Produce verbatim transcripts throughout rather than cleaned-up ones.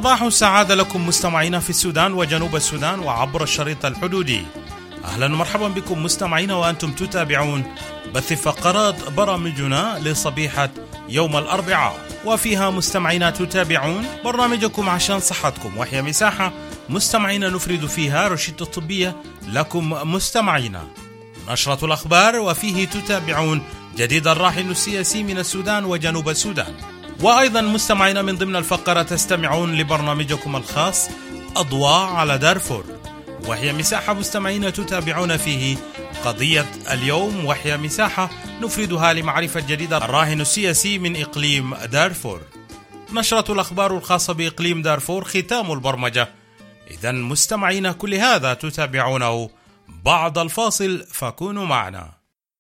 صباح السعادة لكم مستمعينا في السودان وجنوب السودان وعبر الشريط الحدودي. أهلا ومرحبا بكم مستمعينا وأنتم تتابعون بث فقرات برامجنا لصبيحة يوم الأربعاء، وفيها مستمعينا تتابعون برنامجكم عشان صحتكم، وهي مساحة مستمعينا نفرد فيها رشدة طبية لكم مستمعينا. نشرة الأخبار، وفيه تتابعون جديد الراحل السياسي من السودان وجنوب السودان. وأيضا مستمعين من ضمن الفقرة تستمعون لبرنامجكم الخاص أضواء على دارفور، وهي مساحة مستمعين تتابعون فيه قضية اليوم، وهي مساحة نفردها لمعرفة جديد الراهن السياسي من إقليم دارفور. نشرة الأخبار الخاصة بإقليم دارفور ختام البرمجة. إذن مستمعين كل هذا تتابعونه بعد الفاصل، فكونوا معنا.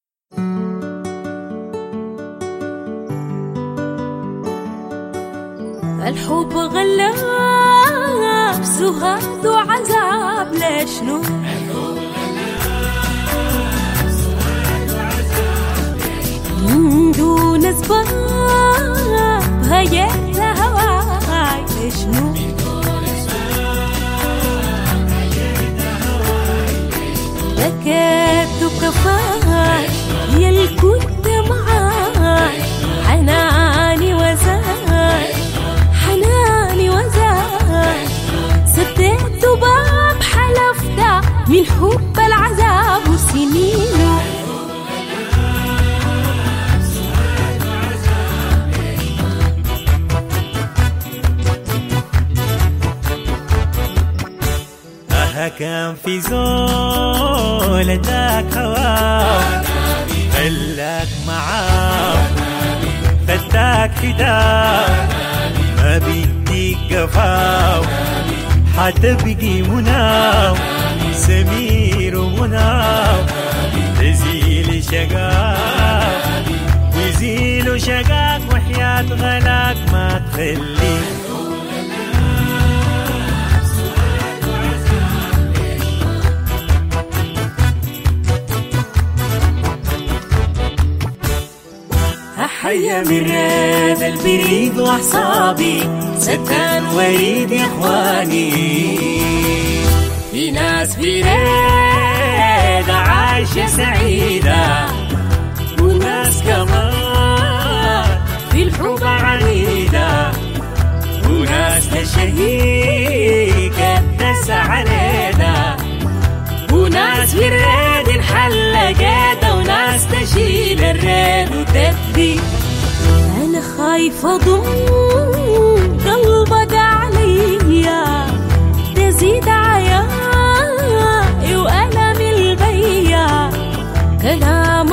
الحب غلاب سهاد وعذاب، ليش نو من دون اسباب هيت هواي، ليش نو لكت وكفاي يل كنت معاي، حناني وزاي حناني وزاي، سديت باب حلفتا من حب العذاب وسنينه. أها كان في زولتك هواو، خلاك معاو خداك فداك، ما بيديك قفاو حتبقي مناو، سمير ومناو تزيل شقاق ويزيل شقاق، وحياة غلاك ما تخلي حيا من راد البريد وحصابي، ستان وريد يا اخواني، في ناس بريد عايشة سعيدة، وناس كمان في الحب عنيدة، وناس تشهي كدس علينا، وناس بالريد انحلقت، وناس تشيل الريد وتدي. أنا خايفة ضم قلبك عليا، تزيد عياي وألم البيا، كلام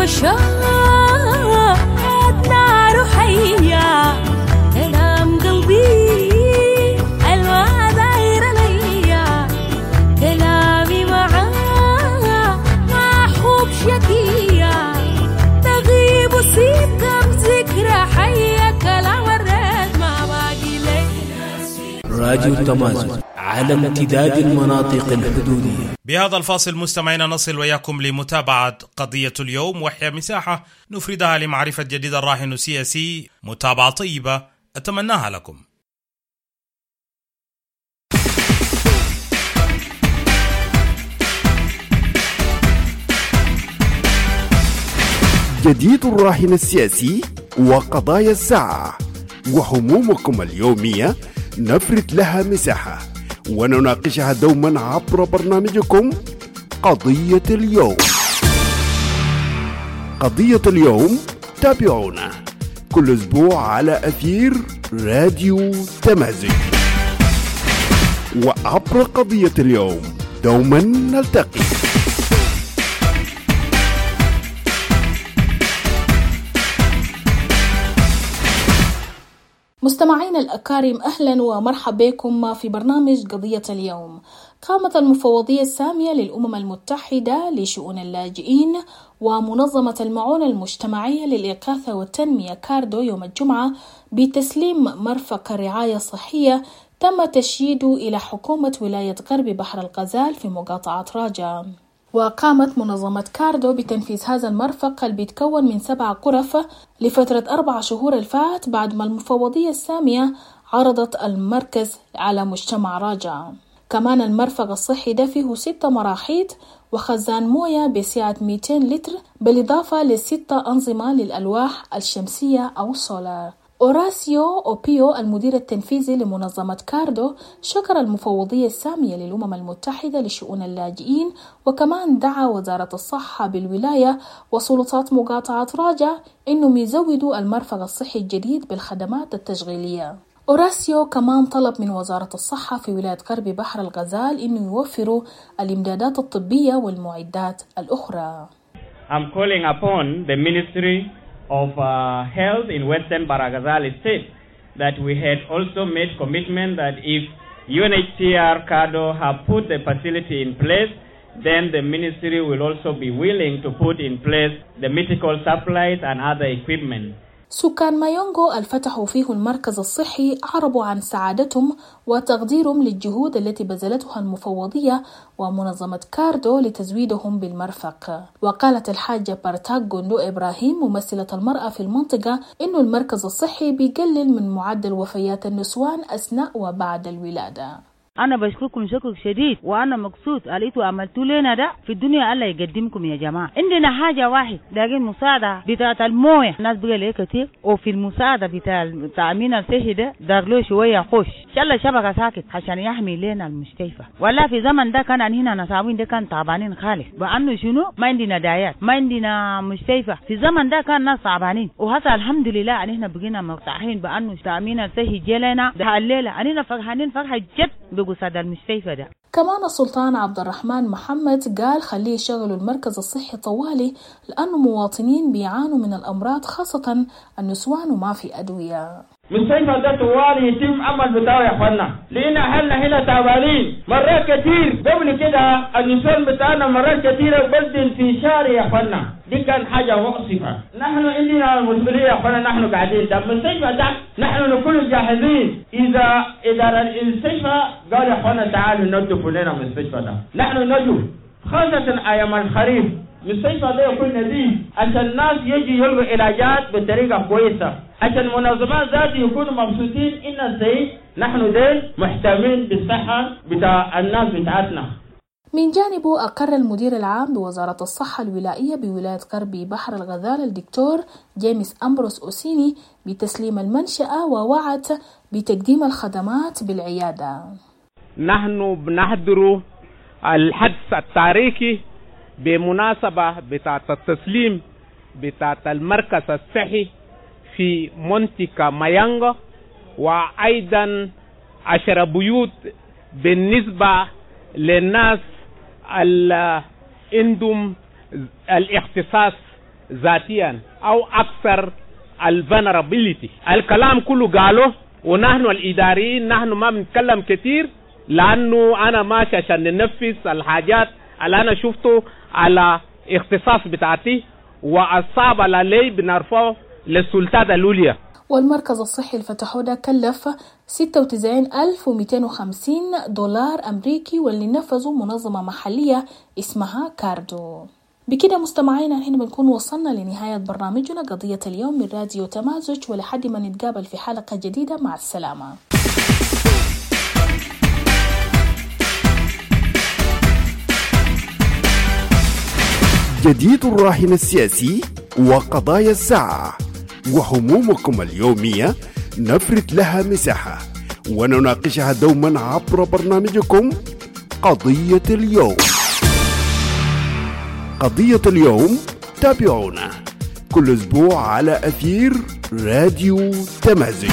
الشهد نار حية، كلام قلبي الما داير ليا، كلامي معاه ما حب شكية، تغيب وسيب كم ذكرى حية، كلام الرد ما باقي لي. راديو التمازن على امتداد المناطق الحدودية. بهذا الفاصل مستمعينا نصل وياكم لمتابعة قضية اليوم، وهي مساحة نفردها لمعرفة جديد الراهن السياسي. متابعة طيبة أتمناها لكم. جديد الراهن السياسي وقضايا الساعة وهمومكم اليومية، نفرد لها مساحة ونناقشها دوما عبر برنامجكم قضية اليوم. قضية اليوم تابعونا كل أسبوع على أثير راديو تمازن، وعبر قضية اليوم دوما نلتقي. مستمعين الأكارم، أهلا ومرحبا بكم في برنامج قضية اليوم. قامت المفوضية السامية للأمم المتحدة لشؤون اللاجئين ومنظمة المعونة المجتمعية للإغاثة والتنمية كاردو يوم الجمعة بتسليم مرفق الرعاية الصحية تم تشييده إلى حكومة ولاية غرب بحر الغزال في مقاطعة راجا. وقامت منظمة كاردو بتنفيذ هذا المرفق اللي بيتكون من سبع غرف لفترة أربع شهور الفات، بعد ما المفوضية السامية عرضت المركز على مجتمع راجع. كمان المرفق الصحي ده فيه ستة مراحيض وخزان موية بسعة مئتين لتر بالإضافة لستة أنظمة للألواح الشمسية أو السولار. أوراسيو أوبيو المدير التنفيذي لمنظمة كاردو شكر المفوضية السامية للأمم المتحدة لشؤون اللاجئين، وكمان دعا وزارة الصحة بالولاية وسلطات مقاطعة راجع إنهم يزودوا المرفق الصحي الجديد بالخدمات التشغيلية. أوراسيو كمان طلب من وزارة الصحة في ولاية غرب بحر الغزال إنه يوفروا الإمدادات الطبية والمعدات الأخرى. I'm calling upon the Ministry of uh, Health in Western Baragazal State that we had also made commitment that if U N H C R CARDO have put the facility in place, then the ministry will also be willing to put in place the medical supplies and other equipment. سكان مايونغو الفتحوا فيه المركز الصحي عربوا عن سعادتهم وتقديرهم للجهود التي بذلتها المفوضية ومنظمة كاردو لتزويدهم بالمرفق. وقالت الحاجة بارتاك جوندو إبراهيم ممثلة المرأة في المنطقة إنه المركز الصحي بيقلل من معدل وفيات النسوان أثناء وبعد الولادة. أنا بشكركم شكر شديد وأنا مقصود قاليتوا عملتوا لنا ده في الدنيا الله يقدمكم يا جماعة. عندنا حاجة واحد لكن مساعدة بتاعة الموية الناس بقى ليه كتير، وفي المساعدة بتاع التأمين الصحي ده دارلو شوية خوش إن شاء الله شبكة ساكت عشان يحمي لنا المستشفى. ولا في زمن ده كان هنا نساوين ده كان تعبانين خالص بأنه شنو ما عندنا دايات ما عندنا مستشفى. في زمن ده كان ناس تعبانين، وهذا الحمد لله أن إحنا بقينا مرتاحين بأنه التأمين الصحي جلنا ده الليلة أننا فرحانين فرحة جد. كمان السلطان عبد الرحمن محمد قال خليه يشغلوا المركز الصحي طوالي لأنه مواطنين بيعانوا من الأمراض خاصة النسوان وما في أدوية. مستشفى ده طوالي يتم عمل بتاعه يا اخوانا، لقينا اهلنا هنا تعبانين مرات كتير. قبل كده النسوان بتاعنا مرات كتيره بلدن في شارع يا اخوانا، دي كان حاجه مؤسفه. نحن عندنا مسؤوليه يا اخوانا، نحن قاعدين ده المستشفى ده نحن نكون جاهزين. اذا اداره المستشفى قال يا اخوانا تعالوا ننظفوا لنا المستشفى ده، نحن ننظف خاصه ايام الخريف. المستشفى ده يكون نظيف عشان الناس يجي يلقوا علاجات بطريقه كويسه، عشان المنظمات ذاتي يكونوا مبسوطين إن الزي نحن دين محتمين بالصحة بتاع الناس بتاعتنا. من جانبه أقر المدير العام بوزارة الصحة الولائية بولاية غربي بحر الغزال الدكتور جيمس أمبروس أوسيني بتسليم المنشأة ووعد بتقديم الخدمات بالعيادة. نحن بنحضر الحدث التاريخي بمناسبة بتاعة التسليم بتاعة المركز الصحي في منطقة مايونغو، وأيضا عشر بيوت بالنسبة للناس اللي عندهم الاختصاص ذاتيا أو أكثر الفنرابيليتي. الكلام كله قالوا، ونحن الإداريين نحن ما بنتكلم كتير لأنه أنا ماشي عشان ننفذ الحاجات اللي أنا شفته على اختصاص بتاعتي، والصعب علي بنرفعه للسلطات العليا. والمركز الصحي اللي فتحوه ده كلف ستة وتسعين ألف ومئتين وخمسين دولار أمريكي، واللي نفذوا منظمة محلية اسمها كاردو. بكده مستمعينا هنا بنكون وصلنا لنهاية برنامجنا قضية اليوم من راديو تمازج، ولحد ما نتقابل في حلقة جديدة مع السلامة. جديد الراهن السياسي وقضايا الساعة وهمومكم اليومية نفرد لها مساحة ونناقشها دوما عبر برنامجكم قضية اليوم. قضية اليوم تابعونا كل أسبوع على أثير راديو تمازج،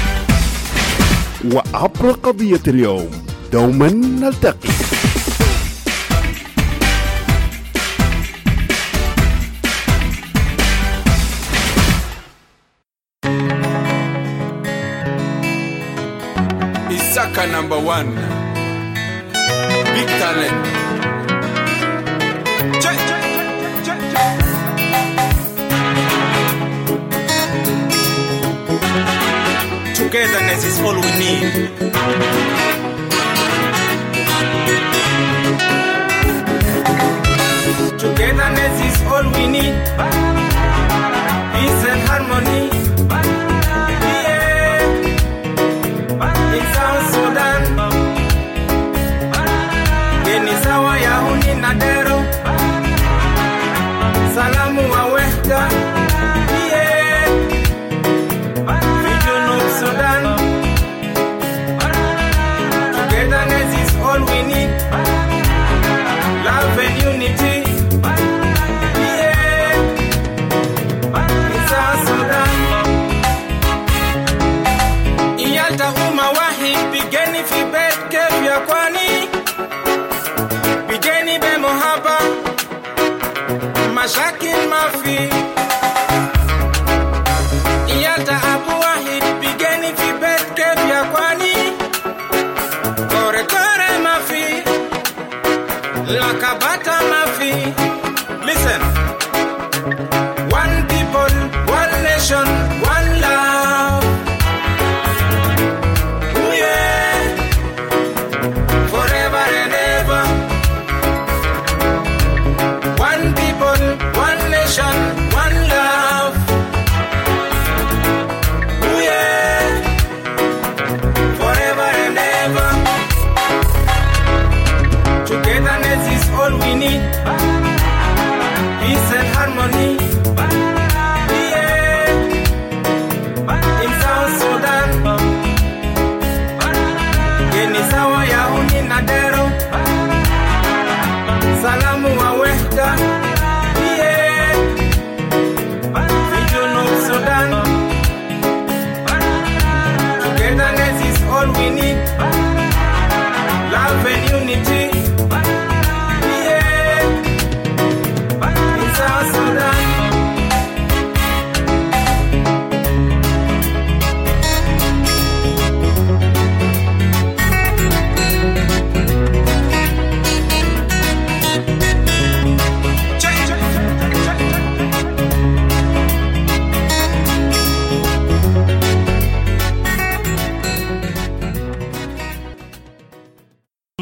وعبر قضية اليوم دوما نلتقي. Isaka number one, big talent. Check, check, check, check. Togetherness is all we need. Togetherness is all we need. Peace and harmony.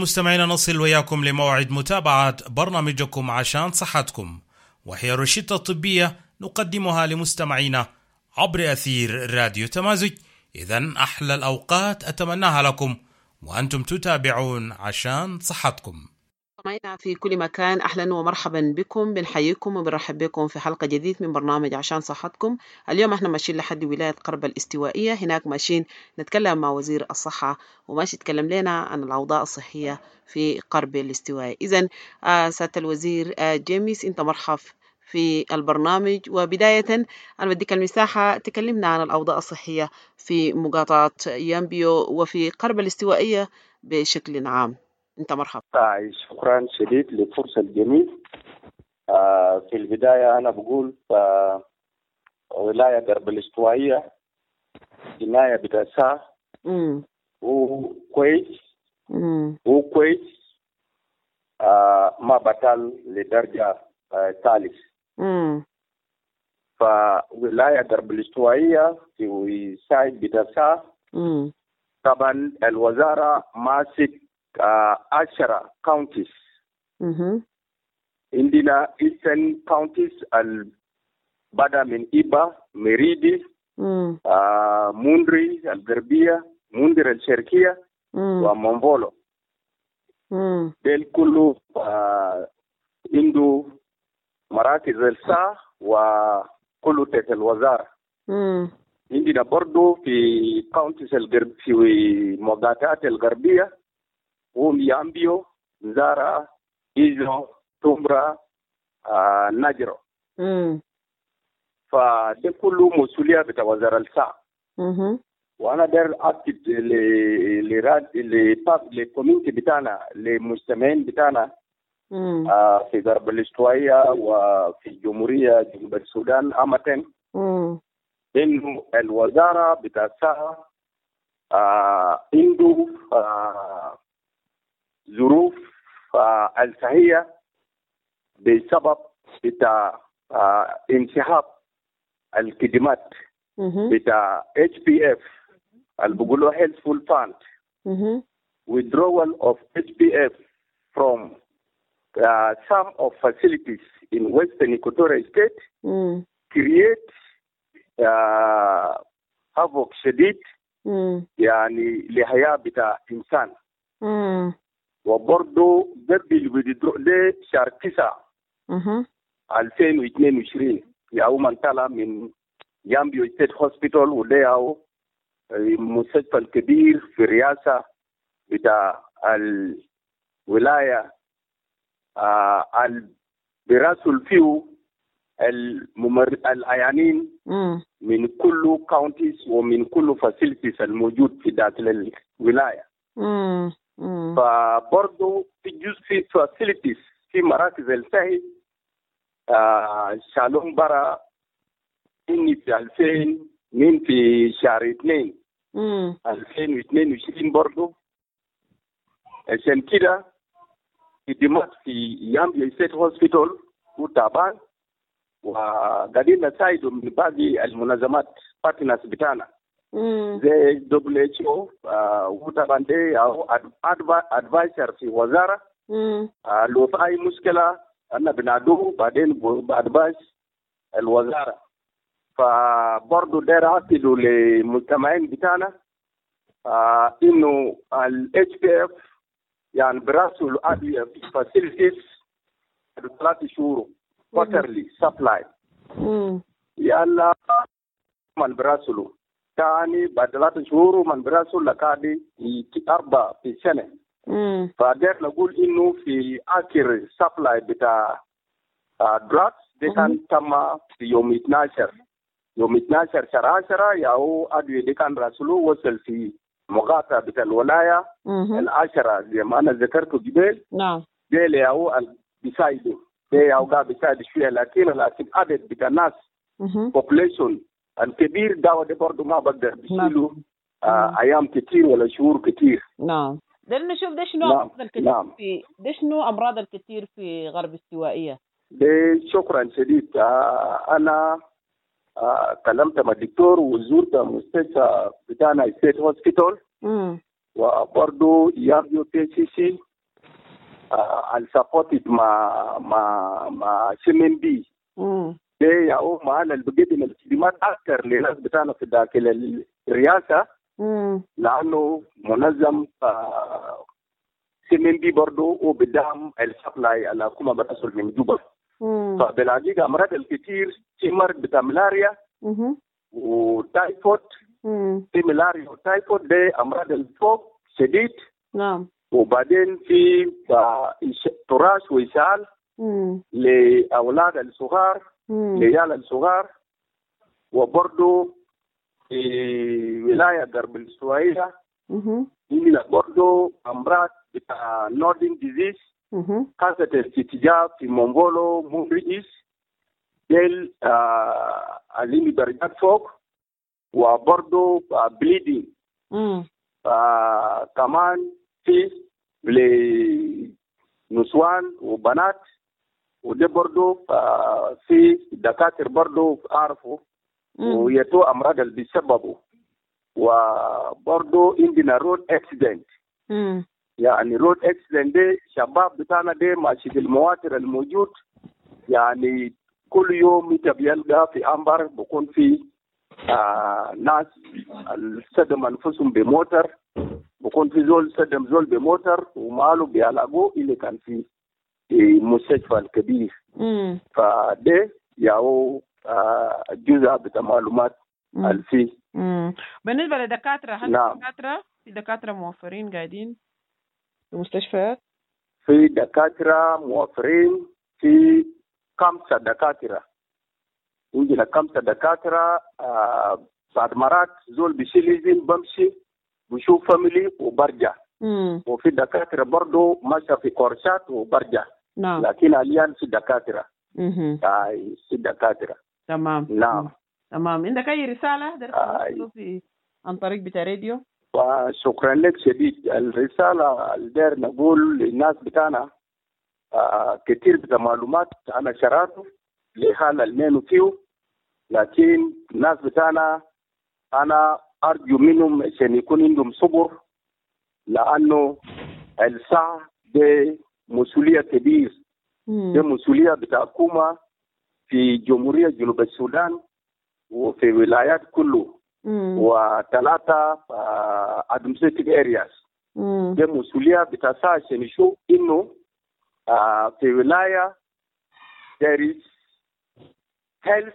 مستمعينا نصل وياكم لموعد متابعة برنامجكم عشان صحتكم، وهي روشتة طبية نقدمها لمستمعينا عبر أثير راديو تمازج. إذن أحلى الأوقات أتمناها لكم وأنتم تتابعون عشان صحتكم. مستمعينا في كل مكان، أهلا ومرحبا بكم، بنحييكم وبنرحب بكم في حلقة جديد من برنامج عشان صحتكم. اليوم احنا ماشيين لحد ولاية قرب الاستوائية، هناك ماشيين نتكلم مع وزير الصحة وماشي يتكلم لنا عن الأوضاع الصحية في قرب الاستوائية. إذن آه سيادة الوزير آه جيمس، انت مرحب في البرنامج. وبداية أنا بديك المساحة تكلمنا عن الأوضاع الصحية في مقاطعة يامبيو وفي قرب الاستوائية بشكل عام. انت مرحبا. طيب، شكرا شديد للفرصة الجميل. آه في البداية أنا بقول آه ولاية قرب الاستوائية جناية بتأساه وكويس وكويس آه ما بطل لدرجة آه ثالث. فولاية قرب الاستوائية في سايد بتأساه طبعا الوزارة ماسك عشرة كاونتيز. عندنا ايسترن كاونتيز بدأ من إيبا، مريدي، آه، موندري الغربية، موندر الشرقية، ومونفولو. ديل كله آه، عنده مراكز الساعة وكله تحت الوزارة. عندنا برضو في كاونتيز الغرب في مقاطعات الغربية هم يامبيو، نزارا، إيزو، تومبرا، آه، ناجرو. فده كله مسؤولية بتاع وزارة الصحة. وأنا داير أكد لراد للكوميونتي بتاعنا، للمستمعين بتاعنا آه في غرب الاستوائية وفي جمهورية جنوب السودان عامة، إنه الوزارة بتاع الصحة آه عنده آه ظروف آه الصحية بسبب بتاع آه انسحاب الخدمات بتاع إتش بي إف اللي بيقولوا Healthful Fund. Withdrawal of إتش بي إف from uh, some of facilities in Western Equatorial State mm. create uh, havoc شديد mm. يعني لحياة بتاع إنسان. mm. وبرضه قبل ده شهر تسعة ألفين واثنين وعشرين يوم طلع من يامبيو ستيت هوسبيتال، وده هو المستشفى الكبير في الرئاسة بتاع الولاية آه براسل فيه الممر العيانين من كل كاونتيز ومن كل فاسيلتيز الموجود في داخل الولاية. فبرضه في جزء في فاسيلتيز في مراكز الصحي آه شالون برا إني في ألفين من في شهر اثنين ألفين واثنين وعشرين برضه. عشان كده خدمات في يامبيو ستيت هوسبيتال وتعبان، وقاعدين نساعدوا من باقي المنظمات بارتنرز بتاعنا زي دبليو اتش او وطبعا دي او ادفايسر في وزاره. آه لو في اي مشكله انا بنادوه بعدين بادفايس الوزاره. فبرضه داير اعتقدوا للمجتمعين بتاعنا آه انه الاتش بي اف يعني براسه الادويه في فاسيلتيز ثلاث شهور كوارترلي سبلاي يلا من براسه ثاني بعد ثلاث شهور من براسه لكادي اربع في سنه. فداير نقول انه في اخر سبلاي بتاع دراكس دي كان تم في يوم اثناشر يوم اثناشر شهر عشرة ياو ادويه دي كان راسله وصل في مقاطعة بتاع الولاية العشرة زي ما أنا ذكرته قبل. نعم. ده اللي هو بيساعده، ده هو قاعد بيساعد شوية، لكن لكن عدد بتاع الناس population الكبير ده ده برضه ما بقدر بيشيله آه أيام كتير ولا شهور كتير. نعم. ده نشوف ده شنو نعم. أمراض الكتير نعم. في ده شنو أمراض الكتير في غرب استوائية. ده شكرا شديد. آه أنا آه كلمت مع الدكتور وزرت مستشفى بتاعنا ستيت هوسبيتال وبرضه يامبيو بي سي سي uh, السابورتد مع مع مع سيمين بي ده يا او معنا اللي بيقدم الخدمات اكثر للناس بتاعنا في داخل الرئاسه لانه منظم uh, سيمين بي برضه وبدعم السبلاي على كوما بتحصل من جوبا. فبالحقيقه امراض الكثير في مرض بتاع ملاريا وتايفود. في ملاريا وتايفود ده امراض الفوق شديد. نعم. وبعدين في تراش وإسهال لأولاد الصغار لعيال الصغار. وبرضه في ولاية غرب السوية هنا برضه أمراض بتاع نوردين ديزيز خاصة ارتجاع في مونغولو مونريجيس ديل عليمي درجات فوق. وبرضه بليدين كمان في لنسوان وبنات. وده برضه في دكاتره برضه عارفوا ويتو امراض اللي بيسببوا. وبرضه عندنا رود اكسيدنت. يعني رود اكسيدنت ده شباب بتاعنا ده ماشي بالمواتر الموجود يعني كل يوم انت بيلقى في انبر بكون في آه ناس صدم انفسهم بموتر بكون في زول صدم زول بموتر وماله بيعالجوه اللي كان في مستشفى الكبير. فده ياو آه جزء بتاع معلومات الفي. بالنسبه للدكاتره هل نعم. دكاتره في دكاتره موفرين قاعدين في المستشفيات؟ في دكاتره موفرين في خمسه دكاتره. عندنا خمسه دكاتره آه بعد مرات زول بيشيل بمشي بشوف فاميلي وبرجع. مم. وفي دكاتره برضه ماشيه في كورسات وبرجع. نعم. لكن الان في دكاتره. اها. اي في دكاتره. تمام. نعم. تمام. عندك اي رساله درت في عن طريق بتاع راديو؟ وشكرا لك شديد. الرساله اللي داير نقول للناس بتاعنا آه كثير بتاع معلومات انا شراته لحال المينو فيه. لكن الناس بتاعنا انا ارجو منهم عشان يكون عندهم صبر لانه الساعه دي مسؤوليه كبير. دي مسؤوليه بتاع حكومه في جمهوريه جنوب السودان وفي ولايات كله وثلاثه administrative areas. دي مسؤوليه بتاع ساعه عشان نشوف انه uh, في ولايه there is health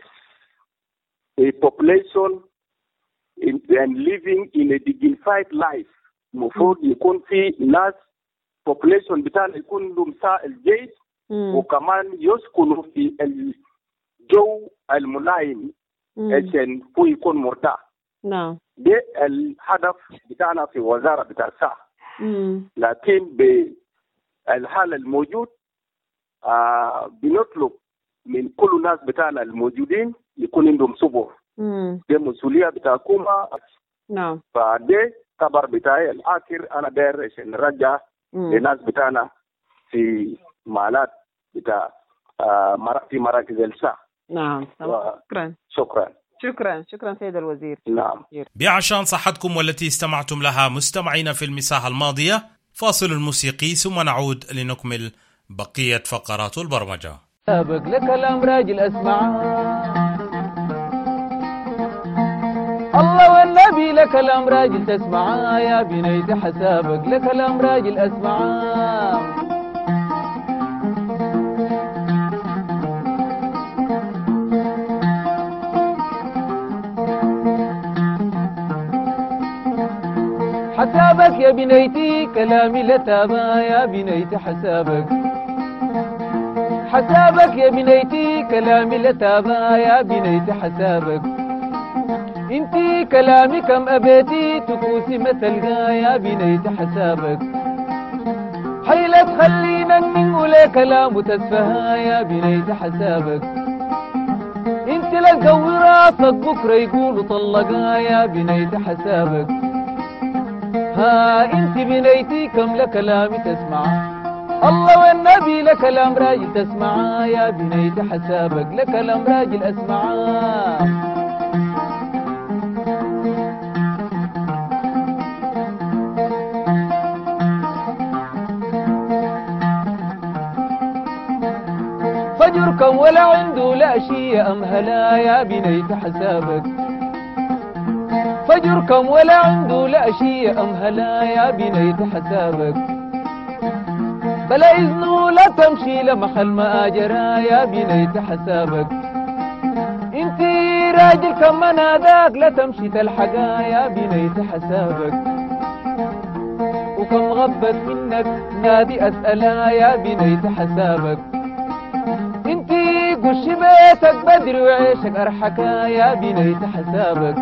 a population in, and living in a dignified life. المفروض يكون في ناس population بتاعنا يكون لهم ساعة الجيد وكمان يسكنوا في الجو الملائم عشان هو يكون مرتاح. نعم. ده الهدف بتاعنا في وزارة بتاع الصحة. لكن بالحال الموجود آه بنطلب من كل الناس بتاعنا الموجودين يكون عندهم صبر. دي مسؤولية بتاع حكومة. نعم. فده خبر بتاعي الآخر أنا داير عشان نرجع للناس بتاعنا في مالات بتاع آه في مراكز الصحة. نعم. و... شكرا. شكرا. شكرا شكرا سيد الوزير. نعم. بعشان صحتكم والتي استمعتم لها مستمعين في المساحة الماضية فاصل موسيقي ثم نعود لنكمل بقية فقرات البرمجة. سابق لك الأمراج الأسمع الله والنبي لك الأمراج تسمع يا بنيت حسابك لك الأمراج الأسمع حسابك يا بنيتي كلامي لتابا يا بنيت حسابك حسابك يا بنيتي كلامي لتابا يا بنيت حسابك انتي كلامي كم ابيتي تكوسي ما تلقى يا بنيت حسابك حيلة تخلينا نقول كلام وتسفها يا بنيت حسابك انت لقوي راسك بكره يقولوا طلقها يا بنيت حسابك ها انت بنيتي كم لكلامي تسمع الله والنبي لك الامراج تسمع يا بنيت حسابك لك الامراج الاسمع كم ولا عنده لا شيء أمهلا يا بنيت حسابك فجر كم ولا عنده لا شيء أمهلا يا بنيت حسابك بلا إذنه لا تمشي لمحل ما أجرى يا بنيت حسابك انتي راجل كم ناداك لا تمشي تلحقا يا بنيت حسابك وكم غبت منك نادي أسألها يا بنيت حسابك انتي قش بيتك بدري وعيشك أرحكا يا بنيت حسابك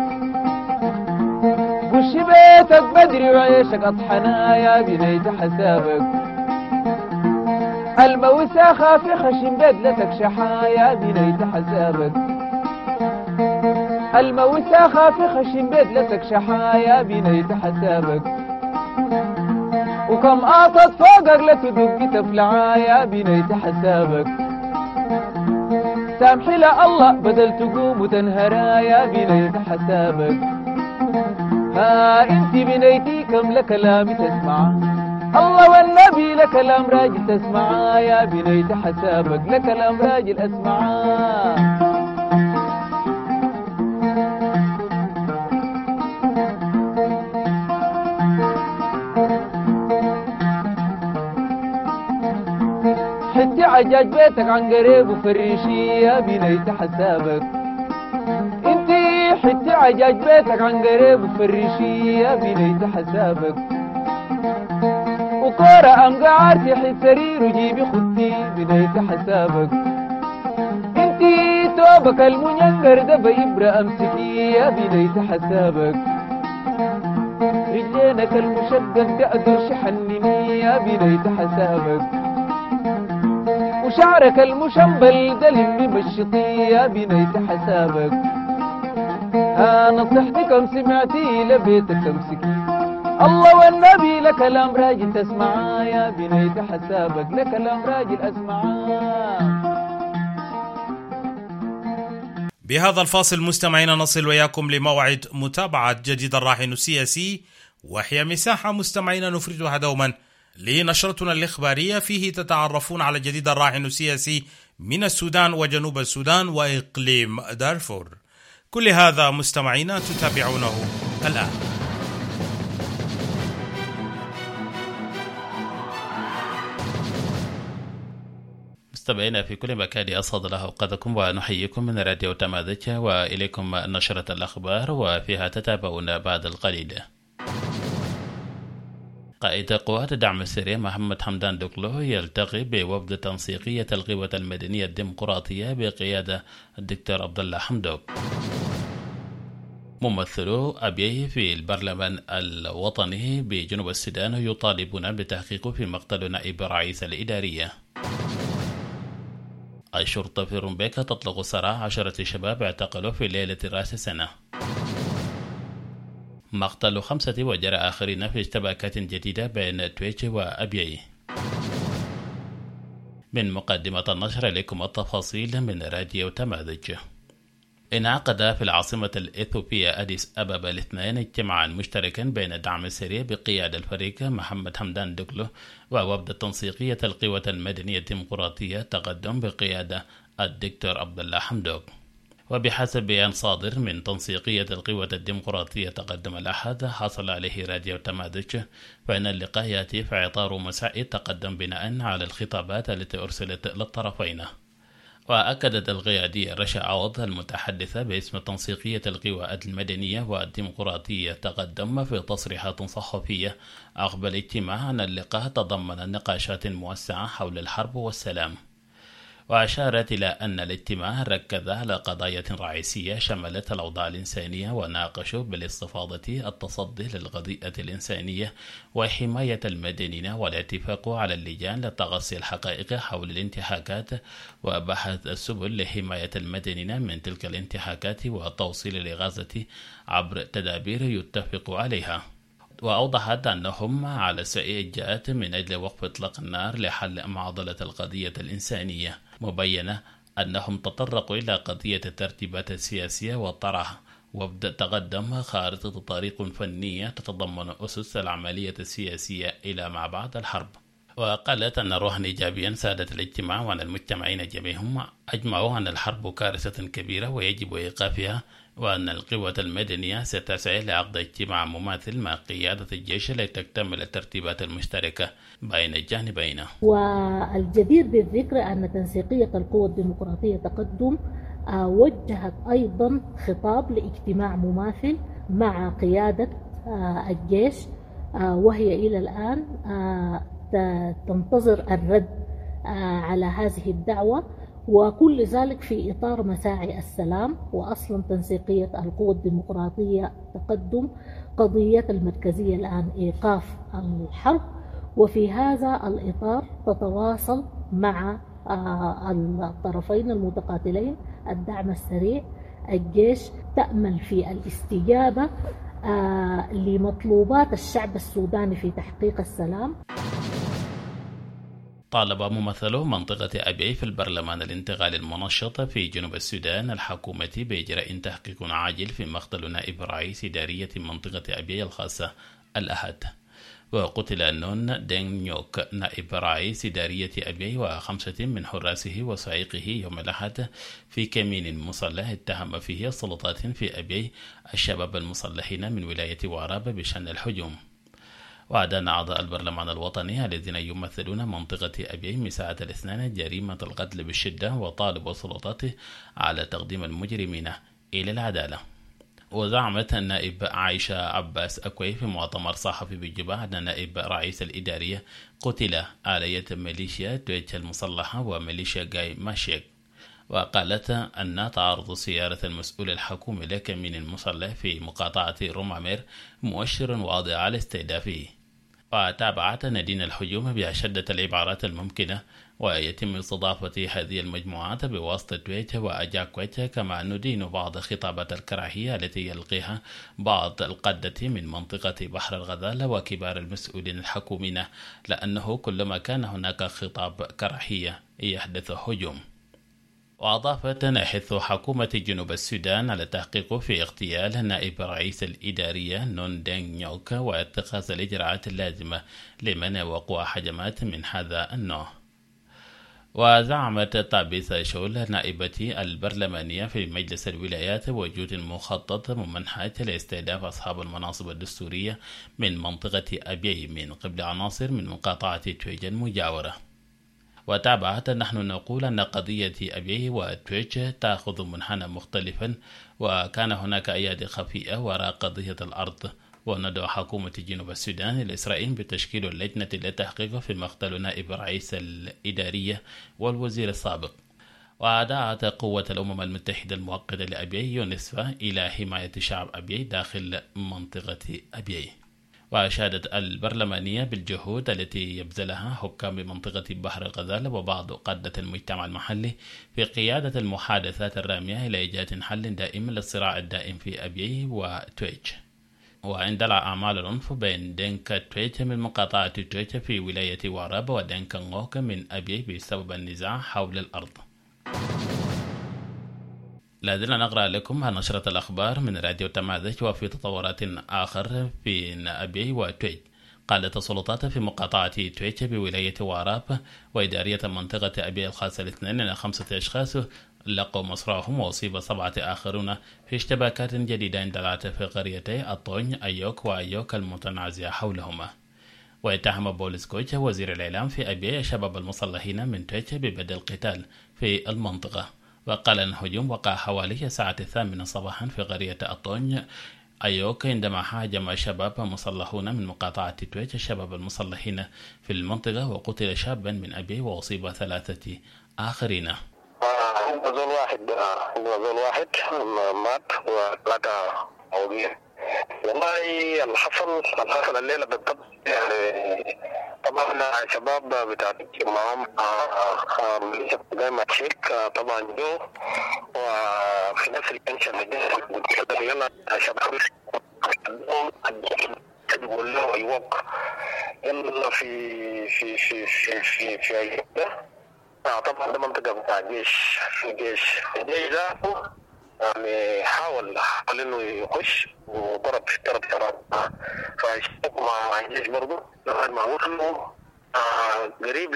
قش بيتك بدري وعيشك أطحنا يا بنيت حسابك الموسى خافي خشم بدلتك شحا يا بنيت حسابك الموسى خافي خشم بدلتك شحا يا بنيت حسابك وكم آطت فوقك لتدق تفلعا يا بنيت حسابك سامحي لا الله بدل تقوم وتنهرا يا بنيت حسابك ها انتي بنيتي كم لكلامي تسمعا الله والنبي لكلام راجل تسمعا يا بنيت حسابك لكلام راجل اسمعا حتي عجاج بيتك عن قريب وفريشي يا بنيت حسابك انتي حتي عجاج بيتك عن قريب وفريشي يا بنيت حسابك وكورة أم قعارتي حي سرير وجيبي خدتي بنيت حسابك انتي توبك المنينقر دبا إبرة أمسكي يا بنيت حسابك رجلينك المشقق دقدر شحنني يا بنيت حسابك وشعرك المشنبل دلم بمشطي يا بنيت حسابك ها نصيحتي كم سمعتي لبيتك تمسكي الله والنبي لكلام راجل تسمعا يا بنيت حسابك لكلام راجل اسمعا. بهذا الفاصل مستمعينا نصل وياكم لموعد متابعة جديد الراهن السياسي، وهي مساحة مستمعينا نفردها دوما لنشرتنا الإخبارية، فيه تتعرفون على جديد الراهن السياسي من السودان وجنوب السودان وإقليم دارفور. كل هذا مستمعينا تتابعونه الآن. مستمعينا في كل مكان أسعد الله أوقاتكم ونحييكم من راديو تمازيغ، وإليكم نشرة الأخبار وفيها تتابعون بعد القليل. قائد قوات الدعم السريع محمد حمدان دقلو يلتقي بوفد تنسيقية القوى المدنية الديمقراطية بقيادة الدكتور عبد الله حمدوك. ممثلو أبيه في البرلمان الوطني بجنوب السودان يطالبون بالتحقيق في مقتل نائب رئيس الإدارية. الشرطة في رومبيكا تطلق سراح عشرة شباب اعتقلوا في ليلة رأس السنة. مقتل خمسة وجرى آخرين في اشتباكات جديدة بين تويتش وأبيي. من مقدمة النشر لكم التفاصيل من راديو تمازيغ. انعقد في العاصمة الإثيوبية أديس أبابا الاثنين اجتماعا مشتركا بين الدعم السريع بقيادة الفريق محمد حمدان دقلو ووفد التنسيقية القوى المدنية الديمقراطية تقدم بقيادة الدكتور عبد الله حمدوك. وبحسب بيان صادر من تنسيقية القوى الديمقراطية تقدم الأحد حصل عليه راديو تمازيغ، فإن اللقاء يأتي في إطار مساعي تقدم بناء على الخطابات التي أرسلت للطرفين. وأكدت القيادية رشا عوض المتحدثة باسم تنسيقية القوى المدنية والديمقراطية تقدم في تصريحات صحفية عقب الاجتماع أن اللقاء تضمن نقاشات موسعة حول الحرب والسلام. وأشارت إلى أن الاجتماع ركز على قضايا رئيسية شملت الأوضاع الإنسانية، وناقشوا بالاستفاضة التصدي للقضية الإنسانية وحماية المدنيين، والاتفاق على اللجان لتغطي الحقائق حول الانتهاكات وبحث السبل لحماية المدنيين من تلك الانتهاكات وتوصيل الإغاثة عبر تدابير يتفق عليها. وأوضحت أنهم على سعي الجهات من أجل وقف إطلاق النار لحل معضلة القضية الإنسانية، مبينة أنهم تطرقوا إلى قضية الترتيبات السياسية والطرح وفد تقدم خارطة طريق فنية تتضمن أسس العملية السياسية إلى ما بعد الحرب. وقالت أن روحا إيجابيا سادت الاجتماع، وأن المجتمعين جميعهم أجمعوا أن الحرب كارثة كبيرة ويجب إيقافها، وأن القوة المدنية ستسعى لعقد اجتماع مماثل مع قيادة الجيش لتكتمل الترتيبات المشتركة بين الجانبين. والجدير بالذكر أن تنسيقية القوى الديمقراطية تقدم وجهت أيضا خطاب لاجتماع مماثل مع قيادة الجيش، وهي إلى الآن تنتظر الرد على هذه الدعوة، وكل ذلك في إطار مساعي السلام. وأصلا تنسيقية القوى الديمقراطية تقدم قضية المركزية الآن إيقاف الحرب، وفي هذا الإطار تتواصل مع الطرفين المتقاتلين الدعم السريع. الجيش تأمل في الاستجابة لمطلوبات الشعب السوداني في تحقيق السلام. طالب ممثلو منطقة أبيي في البرلمان الانتقالي المنشط في جنوب السودان الحكومة بإجراء تحقيق عاجل في مقتل نائب رئيس إدارية منطقة أبيي الخاصة الأحد. وقتل نون دين نيوك نائب رئيس إدارية أبيي وخمسة من حراسه وسائقه يوم الأحد في كمين مسلح اتهم فيه السلطات في أبيي الشباب المسلحين من ولاية واراب بشأن الهجوم. وأدان أعضاء البرلمان الوطني الذين يمثلون منطقة أبيي مساءة الاثنين جريمة القتل بالشدة، وطالبوا السلطات على تقديم المجرمين إلى العدالة. وزعمت النائب عائشة عباس أكوي في مؤتمر صحفي بالجبهة أن نائب رئيس الإدارية قتل آلية ميليشيا تويتش المسلحة وميليشيا جاي ماشيك. وقالت أن تعرض سيارة المسؤول الحكومي لكمين المسلح في مقاطعة رومامير مؤشر واضح على استهدافه. وتابعت ندين الهجوم بأشدة العبارات الممكنة، ويتم استضافة هذه المجموعات بواسطة تويتر وأجاكويت، كما ندين بعض خطابات الكراهية التي يلقيها بعض القادة من منطقة بحر الغزال وكبار المسؤولين الحكوميين، لأنه كلما كان هناك خطاب كراهية يحدث هجوم. وأضافت نحث حكومة جنوب السودان على التحقيق في اغتيال نائب رئيس الإدارية نون دين نيوك واتخاذ الإجراءات اللازمة لمنع وقوع هجمات من هذا النوع. وزعمت طابيسة شول نائبة البرلمانية في مجلس الولايات وجود مخطط ممنهج لاستهداف أصحاب المناصب الدستورية من منطقة أبيي من قبل عناصر من مقاطعة تويج المجاورة. وتابعت نحن نقول أن قضية أبيي وتويتش تأخذ منحنى مختلفا، وكان هناك أيادي خفيئة وراء قضية الأرض، وندعو حكومة جنوب السودان الإسرائيلي بتشكيل اللجنة للتحقيق في مقتل نائب رئيس الإدارية والوزير السابق. ودعت قوة الأمم المتحدة المؤقتة لأبيي يونسفا إلى حماية شعب أبيي داخل منطقة أبيي. وأشادت البرلمانية بالجهود التي يبذلها حكام منطقة بحر الغزال وبعض قادة المجتمع المحلي في قيادة المحادثات الرامية إلى إيجاد حل دائم للصراع الدائم في أبيي وتويتش. واندلع أعمال العنف بين دينكا تويتش من مقاطعة تويتش في ولاية واراب ودينكا نغوك من أبيي بسبب النزاع حول الأرض. لازلنا نقرأ لكم نشرة الأخبار من راديو تماذج. وفي تطورات آخر في أبيي وتويتش، قالت السلطات في مقاطعة تويتش بولاية واراب وإدارية منطقة أبيي الخاصة الاثنين أن خمسة أشخاص لقوا مصرعهم وأصيب سبعة آخرون في اشتباكات جديدة اندلعت في قريتي الطوني أيوك وأيوك المتنازع حولهما. واتهم بوليس كويتش وزير الإعلام في أبيي شباب المسلحين من تويتش ببدء القتال في المنطقة. وقال أن الهجوم وقع حوالي الساعة الثامنة صباحا في قرية الطوني أيوك عندما هاجم شباب مسلحون من مقاطعة تويتش الشباب المسلحين في المنطقة، وقتل شابا من أبيي وأصيب ثلاثة آخرين. نزول واحد نزول واحد مات وثلاثة موجودين. والله الحصل الحصل الليلة بالضبط يعني طبعا شباب بتاعتي معهم ميليشيا جاي ماتشيك طبعا جو، وفي نفس الكنشة اللي يلا شباب يقول له يوق يلا في في في في في في أيوة. طبعا ده منطقة بتاع جيش في جيش الجيش ذاته يعني حاول حاول انه يخش وضرب ضرب ضرب فاشتبك مع الجيش برضه لغاية ما وصلوا قريب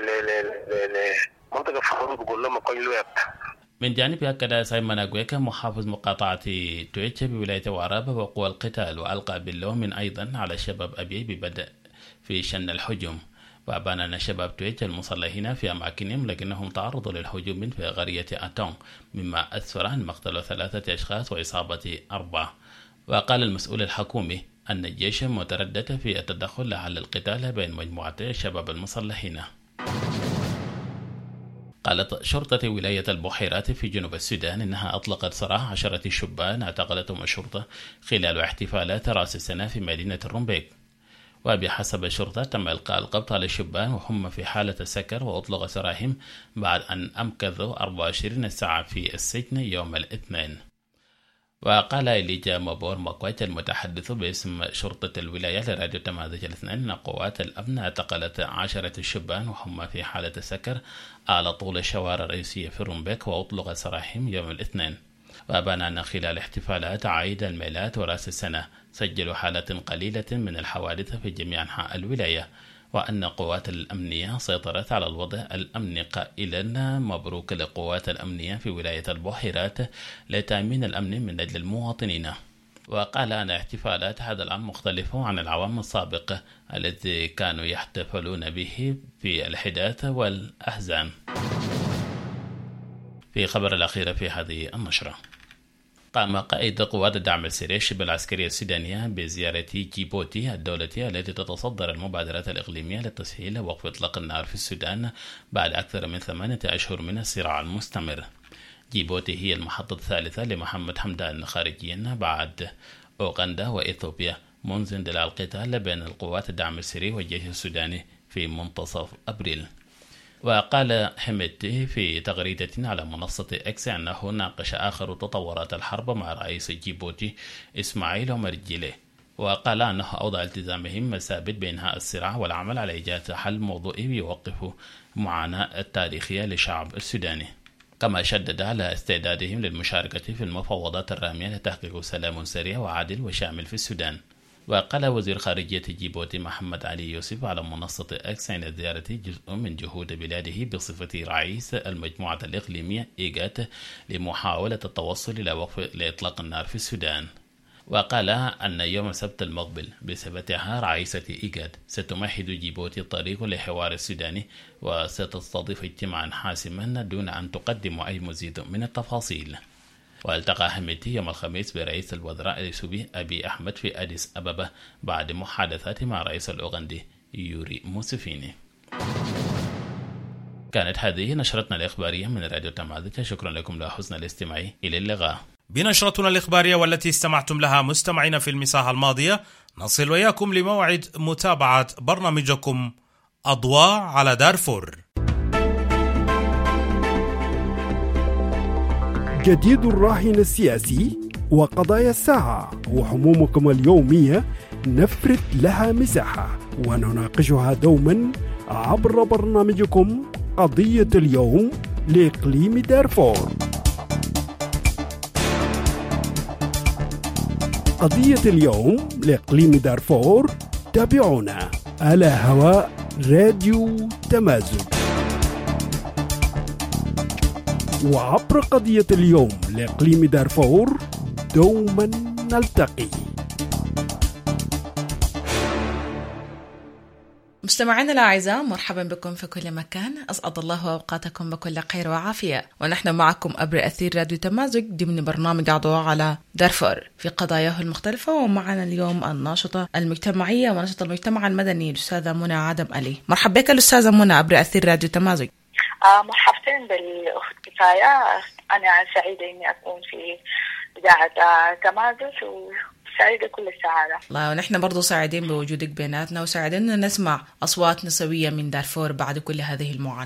لمنطقة فخور بقول لهم كوين لويت. من جانب هكذا سايمون أغويكا محافظ مقاطعة تويتش بولاية وارابا وقوى القتال وألقى باللوم أيضا على شباب أبي ببدء في شن الهجوم. وأبان أن شباب تويتش المصلحين في أماكنهم لكنهم تعرضوا للهجوم في قرية أتون مما أسفر عن مقتل ثلاثة أشخاص وإصابة أربعة. وقال المسؤول الحكومي أن الجيش متردد في التدخل لحل القتال بين مجموعتي الشباب المسلحين. قالت شرطة ولاية البحيرات في جنوب السودان إنها أطلقت سراح عشرة شبان اعتقلتهم الشرطة خلال احتفالات رأس السنة في مدينة الرمبيك. وبحسب الشرطة تم إلقاء القبض على الشبان وهم في حالة السكر وأطلق سراحهم بعد أن أمكثوا أربعة وعشرين ساعة في السجن يوم الاثنين. وقال إليجا مبور مقويت المتحدث باسم شرطة الولاية لراديو تمازج الاثنين أن قوات الأمن اعتقلت عشرة شبان وهم في حالة السكر على طول الشوارع الرئيسية في الرمبيك وأطلق سراحهم يوم الاثنين. وأبان أن خلال احتفالات عيد الميلاد ورأس السنة سجلوا حالات قليلة من الحوادث في جميع أنحاء الولاية، وأن قوات الأمنية سيطرت على الوضع الأمني قائلا مبروك للقوات الأمنية في ولاية البحيرات لتأمين الأمن من أجل المواطنين. وقال أن احتفالات هذا العام مختلفة عن العوام السابقة التي كانوا يحتفلون به في الحداث والأحزان. في خبر الأخير في هذه النشرة، قام قائد قوات الدعم السريع شبه العسكرية السودانية بزيارة جيبوتي الدولة التي تتصدر المبادرات الإقليمية لتسهيل وقف إطلاق النار في السودان بعد أكثر من ثمانية أشهر من الصراع المستمر. جيبوتي هي المحطة الثالثة لمحمد حمدان خارجيا بعد أوغندا وإثيوبيا منذ اندلاع القتال بين القوات الدعم السريع والجيش السوداني في منتصف أبريل. وقال حميدتي في تغريدة على منصة إكس أنه ناقش آخر تطورات الحرب مع رئيس جيبوتي إسماعيل عمر جيلي، وقال أنه أوضع التزامهم ثابت بإنهاء الصراع والعمل على إيجاد حل موضوعي يوقف معاناة التاريخية للشعب السوداني. كما شدد على استعدادهم للمشاركة في المفاوضات الرامية لتحقيق سلام سريع وعادل وشامل في السودان. وقال وزير خارجية جيبوتي محمد علي يوسف على منصة إكس أن الزيارة جزء من جهود بلاده بصفة رئيس المجموعة الإقليمية إيجاد لمحاولة التوصل إلى وقف لإطلاق النار في السودان. وقال أن يوم السبت المقبل بصفتها رئيسة إيجاد ستمهد جيبوتي الطريق للحوار السوداني وستستضيف اجتماعا حاسما دون أن تقدم أي مزيد من التفاصيل. والتقى حميدتي يوم الخميس برئيس الوزراء الإثيوبي أبي أحمد في أديس أبابا بعد محادثات مع رئيس الأوغندي يوري موسيفيني. كانت هذه نشرتنا الإخبارية من راديو تمازج. شكرا لكم لحسن الاستماع. إلى اللقاء. بنشرتنا الإخبارية والتي استمعتم لها مستمعين في المساحة الماضية نصل وياكم لموعد متابعة برنامجكم أضواء على دارفور. جديد الراهن السياسي وقضايا الساعة وهمومكم اليومية نفرد لها مساحة ونناقشها دوما عبر برنامجكم قضية اليوم لإقليم دارفور. قضية اليوم لإقليم دارفور تابعونا على هواء راديو تمازج، وعبر قضية اليوم لإقليم دارفور دوما نلتقي. مستمعينا الأعزاء، مرحبا بكم في كل مكان، أسعد الله أوقاتكم بكل خير وعافية، ونحن معكم عبر أثير راديو تمازج ضمن برنامج أضواء على دارفور في قضاياه المختلفة. ومعنا اليوم الناشطة المجتمعية وناشطة المجتمع المدني الأستاذة منى عدم علي. مرحبا بك الأستاذة منى عبر أثير راديو تمازج. آه مرحبتين بالأخت كفاية، أنا سعيدة إني أكون في إذاعة تمازج وسعيدة كل السعادة. الله، ونحن برضو سعيدين بوجودك بيناتنا وسعيدين نسمع أصوات نسوية من دارفور بعد كل هذه المعاناة.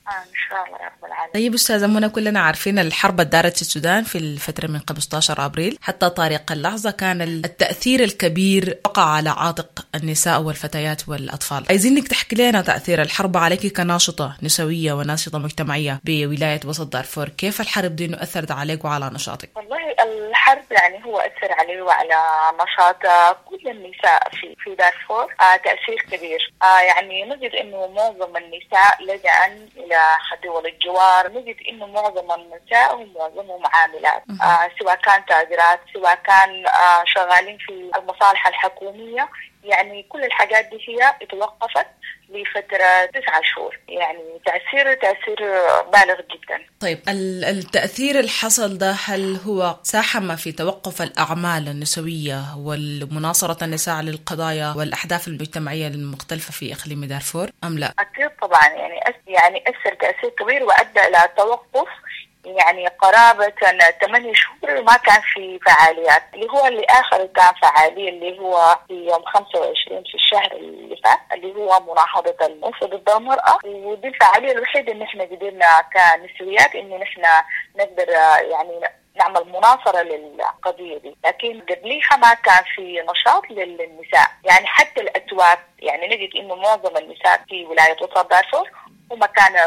ان شاء الله يا رب العالمين. طيب استاذه منى، كلنا عارفين الحرب اللي دارت في السودان في الفتره من خمسة عشر ابريل حتى طارق اللحظه، كان التاثير الكبير وقع على عاتق النساء والفتيات والاطفال. عايزينك تحكي لنا تاثير الحرب عليك كناشطه نسويه وناشطه مجتمعيه بولايه وسط دارفور، كيف الحرب دي اثرت عليك وعلى نشاطك؟ والله الحرب يعني هو اثر علي وعلى نشاط كل النساء في في دارفور آه تاثير كبير. آه يعني نجد انه معظم النساء لجأن الى دول الجوار، نجد انه معظم النساء هم معظمهم عاملات، آه سواء كان تاجرات، سواء كان آه شغالين في المصالح الحكوميه، يعني كل الحاجات دي هي اتوقفت لفترة تسعة شهور. يعني تأثير تأثير بالغ جدا. طيب التأثير اللي حصل ده هل هو ساهم في توقف الأعمال النسوية والمناصرة النساء للقضايا والأحداث المجتمعية المختلفة في إقليم دارفور أم لا؟ أكيد طبعا، يعني يعني أثر تأثير كبير وأدى إلى توقف يعني قرابة ثمانية شهور ما كان في فعاليات، اللي هو اللي آخر كان فعالية اللي هو في يوم خمسة وعشرين في الشهر اللي فات، اللي هو مناهضة العنف ضد المرأة. ودي الفعالية الوحيدة إن إحنا قدرنا كنسويات إن إحنا نقدر يعني نعمل مناصرة للقضية دي، لكن قبليها ما كان في نشاط للنساء. يعني حتى الأسواق، يعني نجد إنه معظم النساء في ولاية وسط دارفور هم كانوا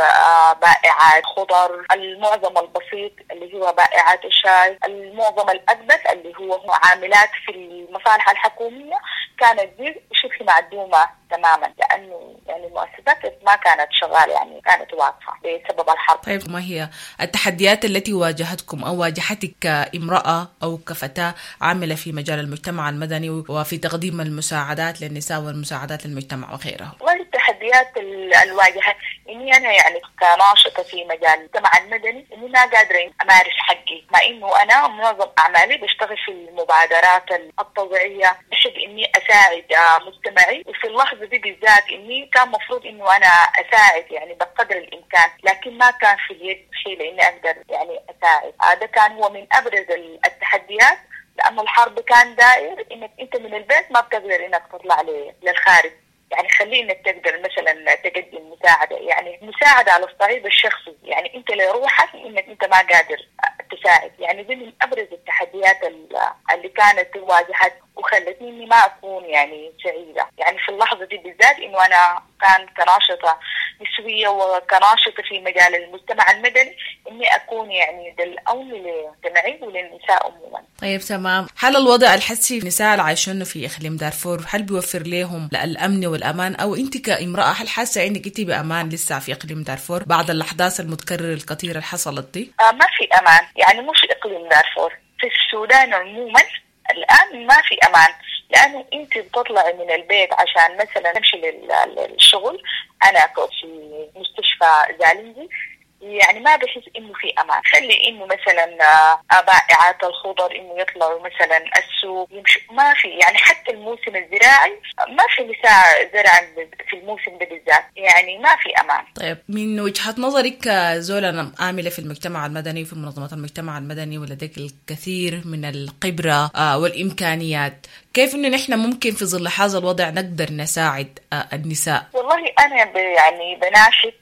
بائعات خضر، المعظم البسيط اللي هو بائعات الشاي، المعظم الأكبر اللي هو عاملات في المصالح الحكومية، كانت دي شبه معدومة تماما، لأنه يعني المؤسسات ما كانت شغالة، يعني كانت واقفة بسبب الحرب. طيب ما هي التحديات التي واجهتكم أو واجهتك كامرأة أو كفتاة عاملة في مجال المجتمع المدني وفي تقديم المساعدات للنساء والمساعدات للمجتمع وغيرها؟ والتحديات الواجهة إني أنا يعني كناشطة في مجال المجتمع المدني إني ما قادرة أمارس حقي، مع إنه أنا معظم أعمالي بشتغل في المبادرات التطوعية، بحب إني أساعد مجتمعي. وفي اللحظة دي بالذات إني كان مفروض إنه أنا أساعد يعني بقدر الإمكان، لكن ما كان في اليد حيلة إني أقدر يعني أساعد. هذا كان هو من أبرز التحديات، لأنه الحرب كان دائر إنك أنت من البيت ما بتقدر إنك تطلع للخارج. يعني خلي انك تقدر مثلا تقدم مساعدة، يعني مساعدة على الصعيد الشخصي، يعني انت لروحك انك انت ما قادر تساعد. يعني دي من ابرز التحديات اللي كانت واجهت وخلتني اني ما اكون يعني سعيدة. يعني في اللحظة دي بالذات انه انا كان كناشطة نسوية وكناشطة في مجال المجتمع المدني اني اكون يعني للأون للجمعي وللنساء عموما. طيب تمام. هل الوضع الحسي النساء العايشين في اقليم دارفور هل بيوفر لهم الامن والامان، او انت كامرأة هل حاسة انك انت بامان لسه في اقليم دارفور بعد الاحداث المتكررة الكثيرة اللي حصلت دي؟ آه ما في امان، يعني مش في اقليم دارفور، في السودان عموما الآن ما في أمان، لأنه أنت بتطلعي من البيت عشان مثلا تمشي للشغل. أنا كنت في مستشفى زالنجي، يعني ما بحس إنه في أمان. خلي إنه مثلا بائعات الخضر إنه يطلعوا مثلا السوق يمشوا، ما في. يعني حتى الموسم الزراعي ما في نساء زرع في الموسم ده بالذات، يعني ما في أمان. طيب من وجهة نظرك كزولة عاملة في المجتمع المدني وفي منظمات المجتمع المدني ولديك الكثير من الخبرة والإمكانيات، كيف إنه نحن ممكن في ظل هذا الوضع نقدر نساعد النساء؟ والله أنا يعني بناشد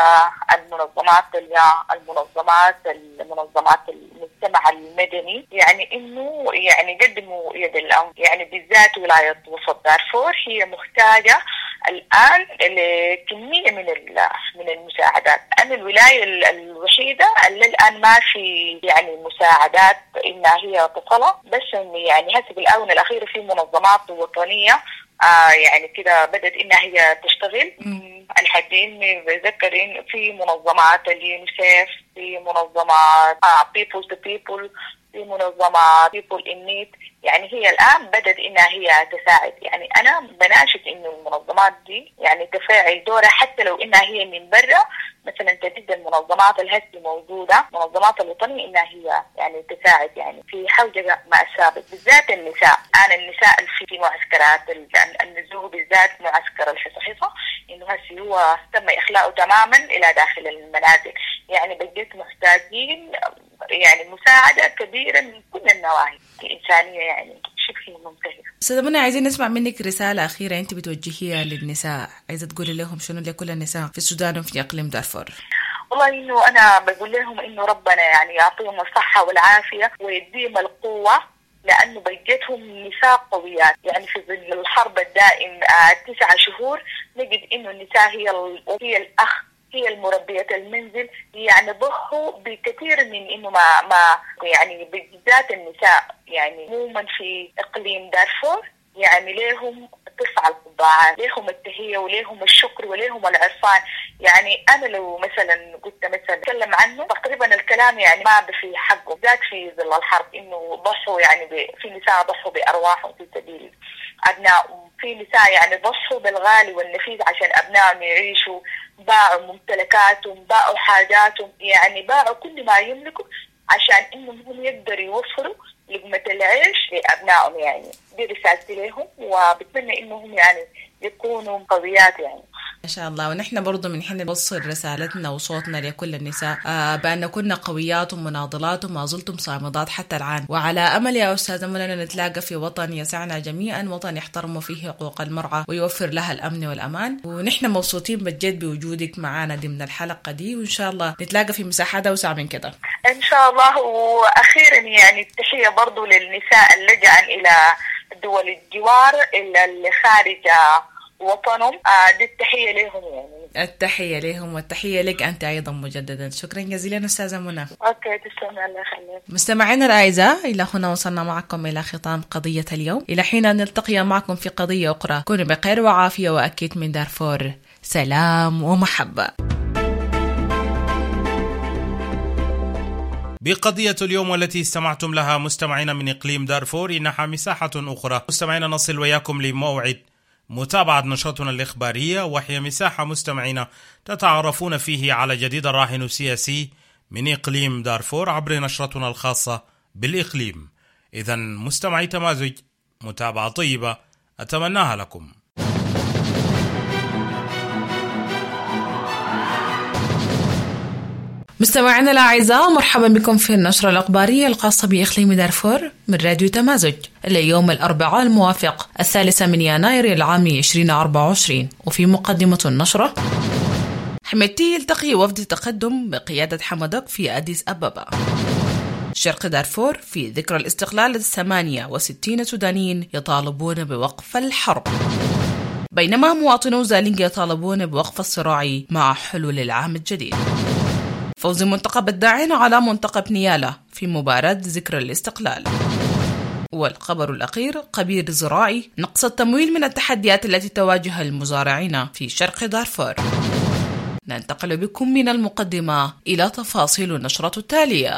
المنظمات المنظمات المنظمات المجتمع المدني، يعني إنه يعني قدموا يد الأمر، يعني بالذات ولاية وسط دارفور هي محتاجة الآن لكمية من من المساعدات. أنا الولاية الوحيدة اللي الآن ما في يعني مساعدات إنها هي تصلة، بس يعني هسه بالآونة الأخيرة في منظمات وطنية آه يعني كده بدأت إنها هي تشتغل. الحدين بذكر إن في منظمات اليونيسيف، في منظمات آه people to people، في منظمات people in need، يعني هي الآن بدأت إنها هي تساعد. يعني أنا بناشد إنه المنظمات دي يعني تفاعل دورها، حتى لو إنها هي من برا، مثلا تجد المنظمات الهسي موجودة، منظمات الوطنية إنها هي يعني تساعد يعني في حوجة مع السابق، بالذات النساء. أنا النساء في معسكرات النزوه، بالذات معسكر الحصحصة، إنه هسي هو تم إخلاؤه تماما إلى داخل المنازل. يعني بجد محتاجين يعني مساعدة كبيرة من كل النواحي الإنسانية، يعني شبه منتهية. أستاذة منى، عايزين نسمع منك رسالة أخيرة أنت بتوجهيها للنساء، عايزة تقولي لهم شنو لكل النساء في السودان وفي إقليم دارفور؟ والله إنه أنا بقول لهم إنه ربنا يعني يعطيهم الصحة والعافية ويديهم القوة، لأنه بجتهم نساء قويات. يعني في ظل الحرب الدائم آه تسعة شهور نجد إنه النساء هي هي الأخ، هي المربية المنزل، يعني ضحوا بكثير من إنه ما ما يعني بالذات النساء يعني عموما في إقليم دارفور يعني ليهم ترفع القبعات، ليهم التحية وليهم الشكر وليهم العرفان. يعني أنا لو مثلا قلت مثلا أتكلم عنه تقريبا الكلام يعني ما بفي حقه، ذات في ظل الحرب إنه ضحوا يعني في نساء ضحوا بأرواحهم في سبيل أبنائهم، في نساء يعني ضحوا بالغالي والنفيس عشان أبنائهم يعيشوا، باعوا ممتلكاتهم، باعوا حاجاتهم، يعني باعوا كل ما يملكوا عشان إنهم هم يقدروا يوصلوا لقمة العيش لأبنائهم. يعني دي رسالتي لهم، وبتمنى إنهم يعني يكونوا قويات يعني. ما شاء الله. ونحن برضو من حين نوصل رسالتنا وصوتنا لكل النساء آه بأن كنا قويات ومناضلات وما زلتم صامدات حتى الآن، وعلى أمل يا أستاذة منى نتلاقى في وطن يسعنا جميعا، وطن يحترم فيه حقوق المرأة ويوفر لها الأمن والأمان. ونحن مبسوطين بجد بوجودك معنا ضمن الحلقة دي، وإن شاء الله نتلاقى في مساحات أوسع من كده إن شاء الله. وأخيرا يعني التحية برضو للنساء اللجأ إلى دول الجوار اللي خارج وطنهم، دي التحية لهم يعني. التحية لهم والتحية لك أنت أيضا مجددا. شكرا جزيلا أستاذة منى. أوكي تسلم، الله يخليك. مستمعينا الأعزاء، إلى هنا وصلنا معكم إلى ختام قضية اليوم، إلى حين أن نلتقي معكم في قضية أخرى. كونوا بخير وعافية، وأكيد من دارفور سلام ومحبة. بقضية اليوم والتي استمعتم لها مستمعين من إقليم دارفور إنها مساحة أخرى. مستمعين نصل وياكم لموعد متابعة نشاطنا الإخبارية، وهي مساحة مستمعين تتعرفون فيه على جديد الراهن السياسي من إقليم دارفور عبر نشرتنا الخاصة بالإقليم. إذن مستمعي تمازج، متابعة طيبة أتمناها لكم. مستمعينا الأعزاء، مرحبا بكم في النشرة الأخبارية الخاصة بإقليم دارفور من راديو تمازج ليوم الأربعاء الموافق الثالثة من يناير العام عشرين أربعة وعشرين. وفي مقدمة النشرة، حميدتي يلتقي وفد تقدم بقيادة حمدك في أديس أبابا. شرق دارفور في ذكرى الاستقلال الثمانية وستين سودانيين يطالبون بوقف الحرب، بينما مواطنو زالينج يطالبون بوقف الصراع مع حلول العام الجديد. فوز منتخب الداعين على منتخب نيالا في مباراة ذكرى الاستقلال. والخبر الأخير، خبير زراعي، نقص التمويل من التحديات التي تواجه المزارعين في شرق دارفور. ننتقل بكم من المقدمة إلى تفاصيل النشرة التالية.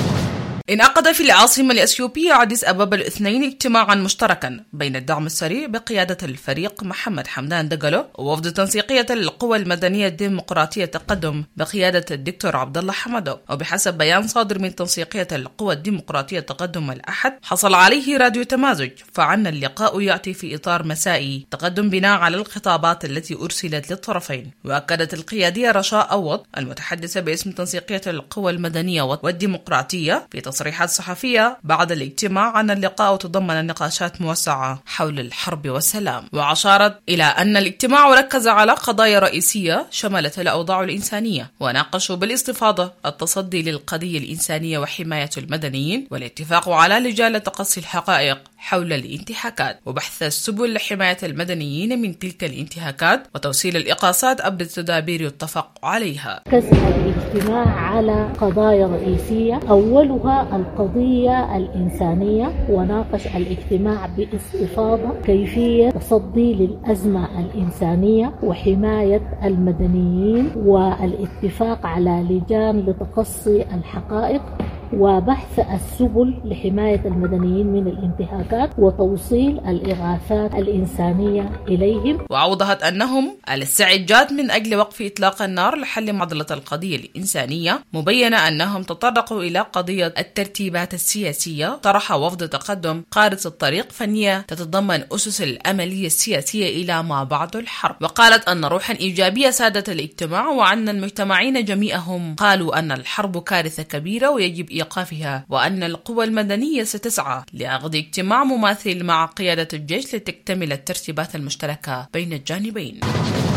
انعقد في العاصمة الإثيوبية أديس أبابا الاثنين اجتماعا مشتركا بين الدعم السريع بقيادة الفريق محمد حمدان دقلو ووفد تنسيقية القوى المدنية الديمقراطية التقدم بقيادة الدكتور عبد الله حمدو. وبحسب بيان صادر من تنسيقية القوى الديمقراطية التقدم الأحد حصل عليه راديو تمازج، فعن اللقاء يأتي في إطار مسائي تقدم بناء على الخطابات التي أرسلت للطرفين. وأكدت القيادية رشاء أوض المتحدثة باسم تنسيقية القوى المدنية والديمقراطية في تصريحات صحفية بعد الاجتماع أن اللقاء تضمن نقاشات موسعة حول الحرب والسلام. وأشارت إلى أن الاجتماع ركز على قضايا رئيسية شملت الأوضاع الإنسانية، وناقشوا بالاستفاضة التصدي للقضية الإنسانية وحماية المدنيين، والاتفاق على لجان تقصي الحقائق حول الانتهاكات وبحث السبل لحماية المدنيين من تلك الانتهاكات وتوصيل الإقاصات قبل التدابير يتفق عليها. ركز الاجتماع على قضايا رئيسية، أولها القضية الإنسانية، وناقش الاجتماع باستفاضة كيفية تصدي للأزمة الإنسانية وحماية المدنيين، والاتفاق على لجان لتقصي الحقائق وبحث السبل لحماية المدنيين من الانتهاكات وتوصيل الإغاثات الإنسانية إليهم. وأوضحت أنهم الاستعداد من أجل وقف إطلاق النار لحل معضلة القضية الإنسانية، مبينة أنهم تطرقوا إلى قضية الترتيبات السياسية. طرح وفد تقدم خارطة الطريق فنية تتضمن أسس الأملية السياسية إلى ما بعد الحرب. وقالت أن روحا إيجابية سادت الاجتماع، وأن المجتمعين جميعهم قالوا أن الحرب كارثة كبيرة ويجب إيقافها، وأن القوى المدنية ستسعى لعقد اجتماع مماثل مع قيادة الجيش لتكتمل الترتيبات المشتركة بين الجانبين.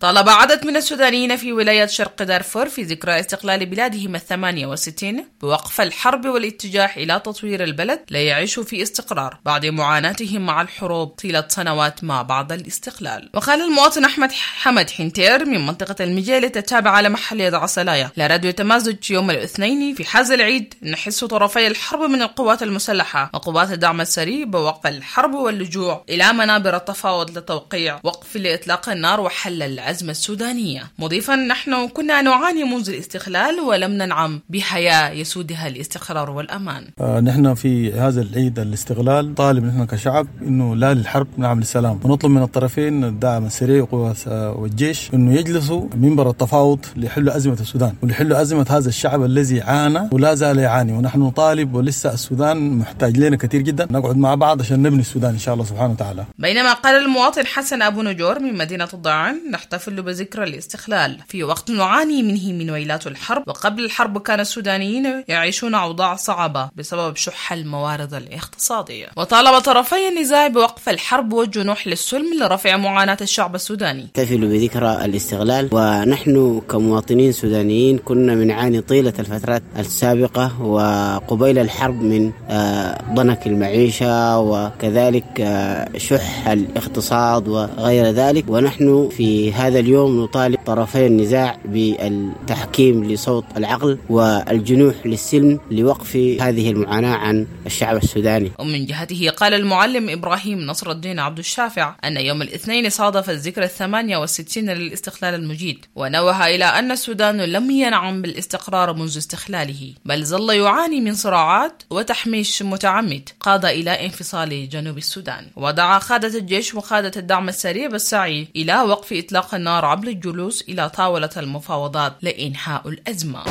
طالب عدد من السودانيين في ولاية شرق دارفور في ذكرى استقلال بلادهم الثمانية والستين بوقف الحرب والاتجاه إلى تطوير البلد ليعيشوا في استقرار بعد معاناتهم مع الحروب طيلة سنوات ما بعد الاستقلال. وقال المواطن أحمد حمد حنتير من منطقة المجيلة التابعة لمحلية عسلاية لراديو تمازج يوم الاثنين في حز العيد: نحس طرفي الحرب من القوات المسلحة وقوات الدعم السريع بوقف الحرب واللجوء إلى منابر التفاوض لتوقيع وقف لإطلاق النار وحل الأزمة السودانية، مضيفا: نحن كنا نعاني منذ الاستقلال ولم ننعم بحياة يسودها الاستقرار والأمان. آه نحن في هذا العيد الاستقلال طالب نحن كشعب إنه لا للحرب نعم للسلام، ونطلب من الطرفين الدعم السريع وقوات والجيش إنه يجلسوا منبر التفاوض ليحلوا أزمة السودان وليحلوا أزمة هذا الشعب الذي عانى ولا زال يعاني، ونحن نطالب ولسه السودان محتاج لنا كثير جدا، نقعد مع بعض عشان نبني السودان إن شاء الله سبحانه وتعالى. بينما قال المواطن حسن أبو نجور من مدينة الضعن: نحتفل بذكرى الاستقلال في وقت نعاني منه من ويلات الحرب، وقبل الحرب كان السودانيين يعيشون أوضاع صعبة بسبب شح الموارد الاقتصادية. وطالب طرفي النزاع بوقف الحرب والجنوح للسلم لرفع معاناة الشعب السوداني. نحتفل بذكرى الاستقلال، ونحن كمواطنين سودانيين كنا بنعاني طيلة الفترات السابقة وقبيل الحرب من ضنك المعيشة وكذلك شح الاقتصاد وغير ذلك، ونحن في هذا اليوم نطالب طرفي النزاع بالتحكيم لصوت العقل والجنوح للسلم لوقف هذه المعاناة عن الشعب السوداني. ومن جهته قال المعلم إبراهيم نصر الدين عبد الشافع أن يوم الاثنين صادف الذكرى الثمانية والستين للاستقلال المجيد، ونوه إلى أن السودان لم ينعم بالاستقرار منذ استقلاله، بل ظل يعاني من صراعات وتحميش متعمد قاد إلى انفصال جنوب السودان. ودعا قادة الجيش وقادة الدعم السريع بالسعي إلى وقف إطلاق النار عبر الجلوس إلى طاولة المفاوضات لإنهاء الأزمة.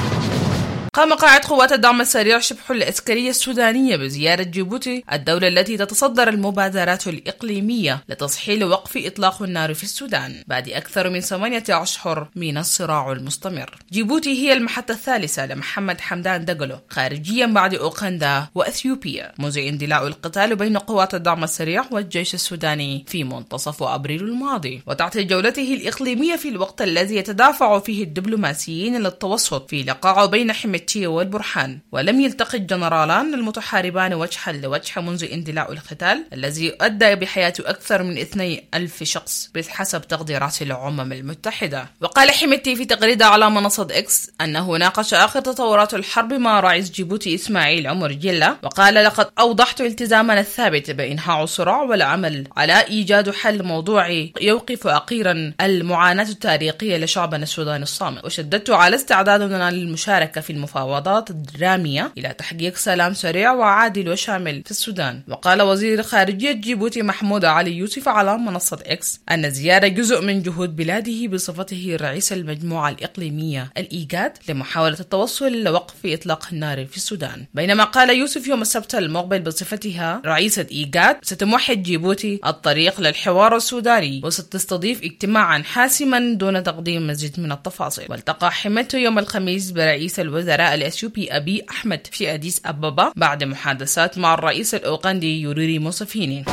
قام قائد قوات الدعم السريع شبح العسكرية السودانية بزيارة جيبوتي، الدولة التي تتصدر المبادرات الإقليمية لتصحيح وقف إطلاق النار في السودان بعد أكثر من ثمانية أشهر من الصراع المستمر. جيبوتي هي المحطة الثالثة لمحمد حمدان دقلو خارجيا بعد أوغندا وأثيوبيا منذ اندلاع القتال بين قوات الدعم السريع والجيش السوداني في منتصف أبريل الماضي، وتحت جولته الإقليمية في الوقت الذي يتدافع فيه الدبلوماسيين للتوسط في لقاء بين حميد والبرهان، ولم يلتقي الجنرالان المتحاربان وجها لوجه منذ اندلاع القتال الذي أدى بحياة أكثر من اثني ألف شخص بحسب تقديرات الأمم المتحدة. وقال حميدتي في تغريدة على منصة إكس أنه ناقش آخر تطورات الحرب مع رئيس جيبوتي إسماعيل عمر جلة، وقال: لقد أوضحت التزامنا الثابت بإنهاء الصراع والعمل على إيجاد حل موضوعي يوقف أخيرا المعاناة التاريخية لشعبنا السوداني الصامت، وشددت على استعدادنا للمشاركة في المفاوضات الدرامية إلى تحقيق سلام سريع وعادل وشامل في السودان. وقال وزير خارجية جيبوتي محمود علي يوسف على منصة إكس أن الزيارة جزء من جهود بلاده بصفته رئيس المجموعة الإقليمية الإيجاد لمحاولة التوصل لوقف إطلاق النار في السودان. بينما قال يوسف يوم السبت المقبل بصفتها رئيسة إيجاد ستمهد جيبوتي الطريق للحوار السوداني وستستضيف اجتماعا حاسما دون تقديم مزيد من التفاصيل. والتقى حميدتي يوم الخميس برئيس الوزراء الأثيوبي أبي أحمد في أديس أبابا بعد محادثات مع الرئيس الأوغندي يوريري موسفيني.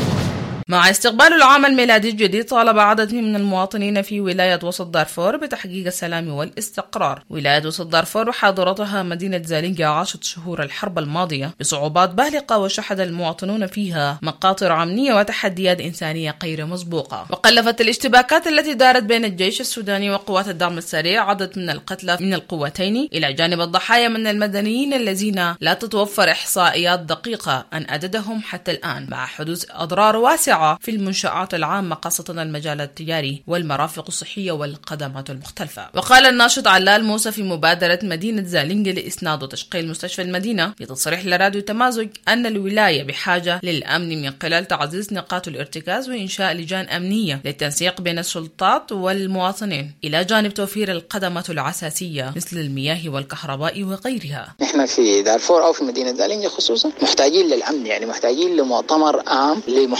مع استقبال العام الميلادي الجديد، طالب عدد من المواطنين في ولاية وسط دارفور بتحقيق السلام والاستقرار. ولاية وسط دارفور وحاضرتها مدينة زالينجا عاشت شهور الحرب الماضية بصعوبات بالغة، وشهد المواطنون فيها مقاطر أمنية وتحديات إنسانية غير مسبوقة. وقلفت الاشتباكات التي دارت بين الجيش السوداني وقوات الدعم السريع عدد من القتلى من القوتين، إلى جانب الضحايا من المدنيين الذين لا تتوفر إحصائيات دقيقة عن عددهم حتى الآن، مع حدوث أضرار واسعة في المنشآت العامة خاصة المجال التجاري والمرافق الصحية والخدمات المختلفة. وقال الناشط علال موسى في مبادرة مدينة زالينجا لإسناد وتشغيل مستشفى المدينة بتصريح لراديو تمازج أن الولاية بحاجة للأمن من خلال تعزيز نقاط الارتكاز وإنشاء لجان أمنية للتنسيق بين السلطات والمواطنين، إلى جانب توفير الخدمات الأساسية مثل المياه والكهرباء وغيرها. نحن في دارفور أو في مدينة زالينجا خصوصا محتاجين للأمن، يعني محتاجين لمؤتمر عام لمحاربة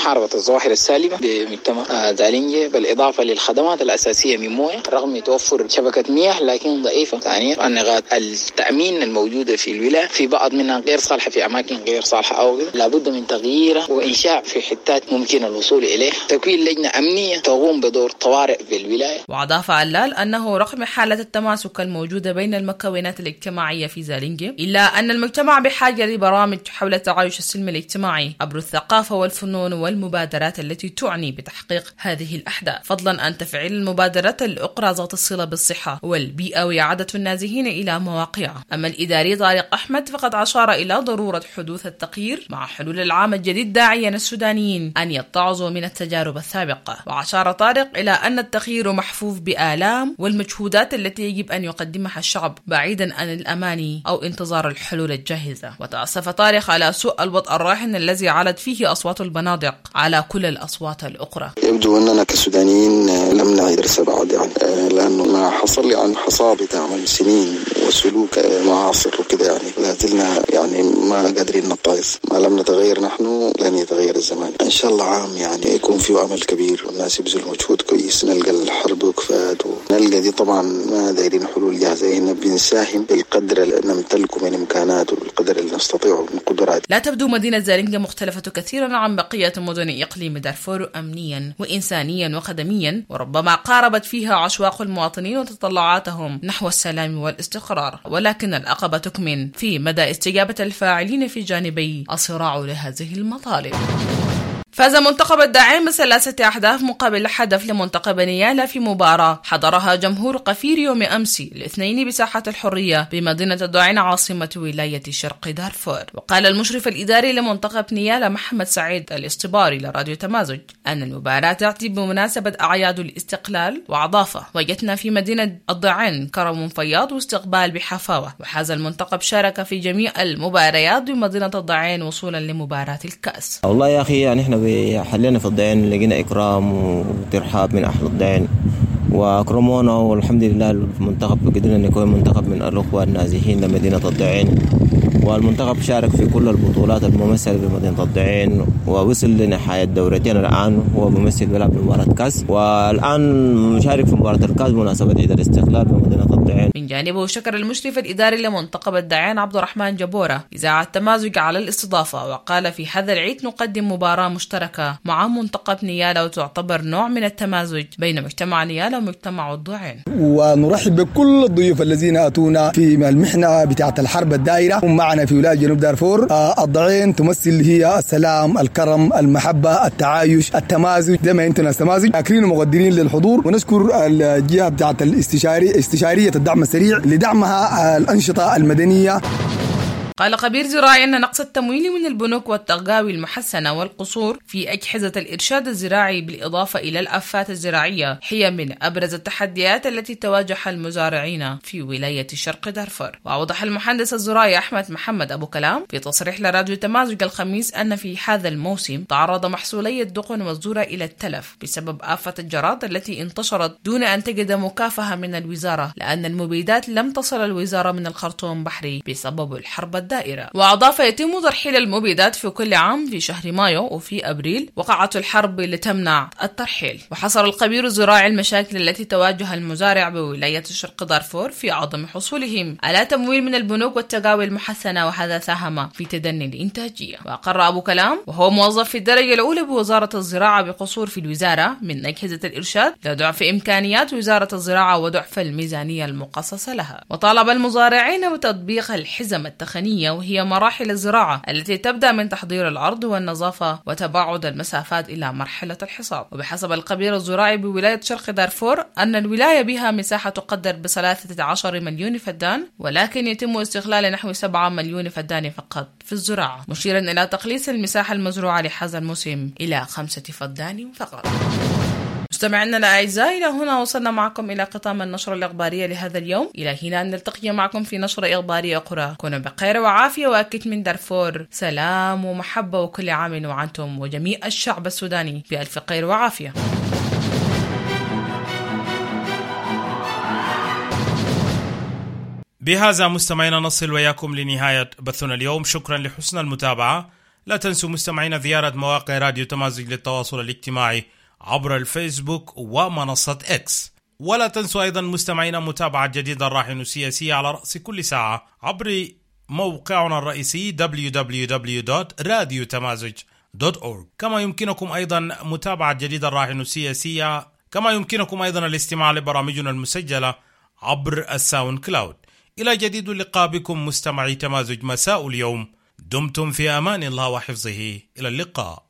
الظواهر السالبة بمجتمع زالينجي، بالإضافة للخدمات الأساسية من موية رغم توفر شبكة مياه لكن ضعيفة. ثانيا النقاط التأمين الموجودة في الولاية في بعض منها غير صالحة، في أماكن غير صالحة أو لابد من تغييرها وإنشاء في حتات ممكن الوصول إليها، تكوين لجنة أمنية تقوم بدور طوارئ في الولاية. وأضاف علال أنه رغم حالة التماسك الموجودة بين المكونات الاجتماعية في زالينجي إلا أن المجتمع بحاجة لبرامج حول تعايش السلم الاجتماعي عبر الثقافة والفنون والمبادرات التي تعني بتحقيق هذه الأحداث، فضلا عن تفعيل المبادرات الأخرى ذات الصلة بالصحة والبيئة وإعادة النازحين إلى مواقعهم. أما الإداري طارق أحمد فقد أشار إلى ضرورة حدوث التغيير مع حلول العام الجديد، داعيا السودانيين أن يتعظوا من التجارب السابقة. وأشار طارق إلى أن التغيير محفوف بآلام والمجهودات التي يجب أن يقدمها الشعب بعيدا عن الأماني أو انتظار الحلول الجاهزة. وتأسف طارق على سوء الوضع الراهن الذي علت فيه أصوات البنادق على كل الأصوات الأخرى. يبدو أننا كسودانيين لم نعي درس بعد، يعني لأنه ما حصل لي عن حصابة عمل سنين وسلوك معاصر وكذا، يعني لا زلنا يعني ما قادرين نتعظ. ما لم نتغير نحن لن يتغير الزمان. إن شاء الله عام يعني يكون فيه عمل كبير والناس يبذلوا مجهود كويس، نلقى الحرب وكفات ونلقى دي. طبعا ما دايرين حلول جاهزة، إن بنساهم بالقدر اللي نمتلكه من إمكانات وبالقدر اللي نستطيعه من قدرات. لا تبدو مدينة زالينجي مختلفة كثيرا عن بقية مدن إقليم دارفور أمنيا وإنسانيا وخدميا، وربما قاربت فيها عشواق المواطنين وتطلعاتهم نحو السلام والاستقرار، ولكن العقبة تكمن في مدى استجابة الفاعلين في جانبي الصراع لهذه المطالب. فاز منتخب الداعين بثلاثة أهداف مقابل هدف لمنتخب نيالا في مباراة حضرها جمهور قفير يوم أمس الاثنين بساحة الحرية بمدينة الداعين عاصمة ولاية شرق دارفور. وقال المشرف الإداري لمنتخب نيالا محمد سعيد الاصطباري لراديو تمازج أن المباراة تأتي بمناسبة أعياد الاستقلال، وأضاف: وجدنا في مدينة الداعين كرم فياض واستقبال بحفاوة، وهذا المنتخب شارك في جميع المباريات بمدينة الداعين وصولا لمباراة الكأس. والله يا أخي يعني إحنا حلينا في الداعين، لقينا إكرام وترحاب من أهل الداعين وأكرمونا، والحمد لله المنتخب قدرنا نكون منتخب من الأخوة النازحين لمدينة الداعين، والمنتخب شارك في كل البطولات الممثلة بمدينة الداعين ووصل لنهاية دورتين. الآن هو ممثل بيلعب مباراة كاس، والآن مشارك في مباراة الكاس بمناسبة عيد الاستقلال بمدينة الداعين. من جانبه شكر المشرف الإداري لمنتخب الداعين عبد الرحمن جبورة إذاعة تمازج على الاستضافة، وقال: في هذا العيد نقدم مباراة مشتركة مع منتخب نيالا وتعتبر نوع من التمازج بين مجتمع نيالا ومجتمع الداعين. ونرحب بكل الضيوف الذين أتونا في المحنة بتاعة الحرب الدائرة هم معنا في ولاية جنوب دارفور. الداعين تمثل هي السلام، الكرم، المحبة، التعايش، التمازج، زي ما انتم التمازج. شاكرين ومقدرين للحضور، ونشكر الجهة بتاعة الاستشاري استشارية الدعم السريع لدعمها الأنشطة المدنية. قال خبير زراعي أن نقص التمويل من البنوك والتقاوي المحسنة والقصور في أجهزة الإرشاد الزراعي بالإضافة إلى الآفات الزراعية هي من أبرز التحديات التي تواجه المزارعين في ولاية شرق دارفور. وأوضح المهندس الزراعي أحمد محمد أبو كلام في تصريح لراديو تمازج الخميس أن في هذا الموسم تعرض محصولي الدقن والذرة إلى التلف بسبب آفة الجراد التي انتشرت دون أن تجد مكافأة من الوزارة، لأن المبيدات لم تصل الوزارة من الخرطوم بحري بسبب الحرب الدائرة. وأضاف: يتم ترحيل المبيدات في كل عام في شهر مايو وفي أبريل وقعت الحرب لتمنع الترحيل. وحصر الخبير الزراعي المشاكل التي تواجه المزارع بولاية شرق دارفور في عدم حصولهم على تمويل من البنوك والتقاوي المحسنة، وهذا ساهم في تدني الإنتاجية. وأقر أبو كلام وهو موظف في الدرجة الأولى بوزارة الزراعة بقصور في الوزارة من أجهزة الإرشاد لضعف إمكانيات وزارة الزراعة وضعف الميزانية المقصصة لها. وطالب المزارعين بتطبيق الحزم التقنية، وهي مراحل الزراعة التي تبدأ من تحضير الأرض والنظافة وتباعد المسافات إلى مرحلة الحصاد. وبحسب الخبير الزراعي بولاية شرق دارفور أن الولاية بها مساحة تقدر بثلاثة عشر مليون فدان، ولكن يتم استغلال نحو سبعة مليون فدان فقط في الزراعة، مشيرا إلى تقليص المساحة المزروعة لهذا الموسم إلى خمسة فدان فقط. مستمعينا الأعزاء، إلى هنا وصلنا معكم إلى ختام النشرة الإخبارية لهذا اليوم. إلى هنا أن نلتقي معكم في نشرة إخبارية أخرى. كونوا بخير وعافية، وأكيد من دارفور سلام ومحبة، وكل عام وعنتم وجميع الشعب السوداني بألف خير وعافية. بهذا مستمعينا نصل وياكم لنهاية بثنا اليوم. شكرا لحسن المتابعة. لا تنسوا مستمعينا زيارة مواقع راديو تمازج للتواصل الاجتماعي عبر الفيسبوك ومنصة إكس. ولا تنسوا أيضا مستمعينا متابعة جديد الراحن السياسية على رأس كل ساعة عبر موقعنا الرئيسي دبليو دبليو دبليو دوت راديو تمازج دوت أورج. كما يمكنكم أيضا متابعة جديد الراحن السياسية كما يمكنكم أيضا الاستماع لبرامجنا المسجلة عبر الساوند كلاود. إلى جديد اللقاء بكم مستمعي تمازج مساء اليوم. دمتم في أمان الله وحفظه. إلى اللقاء.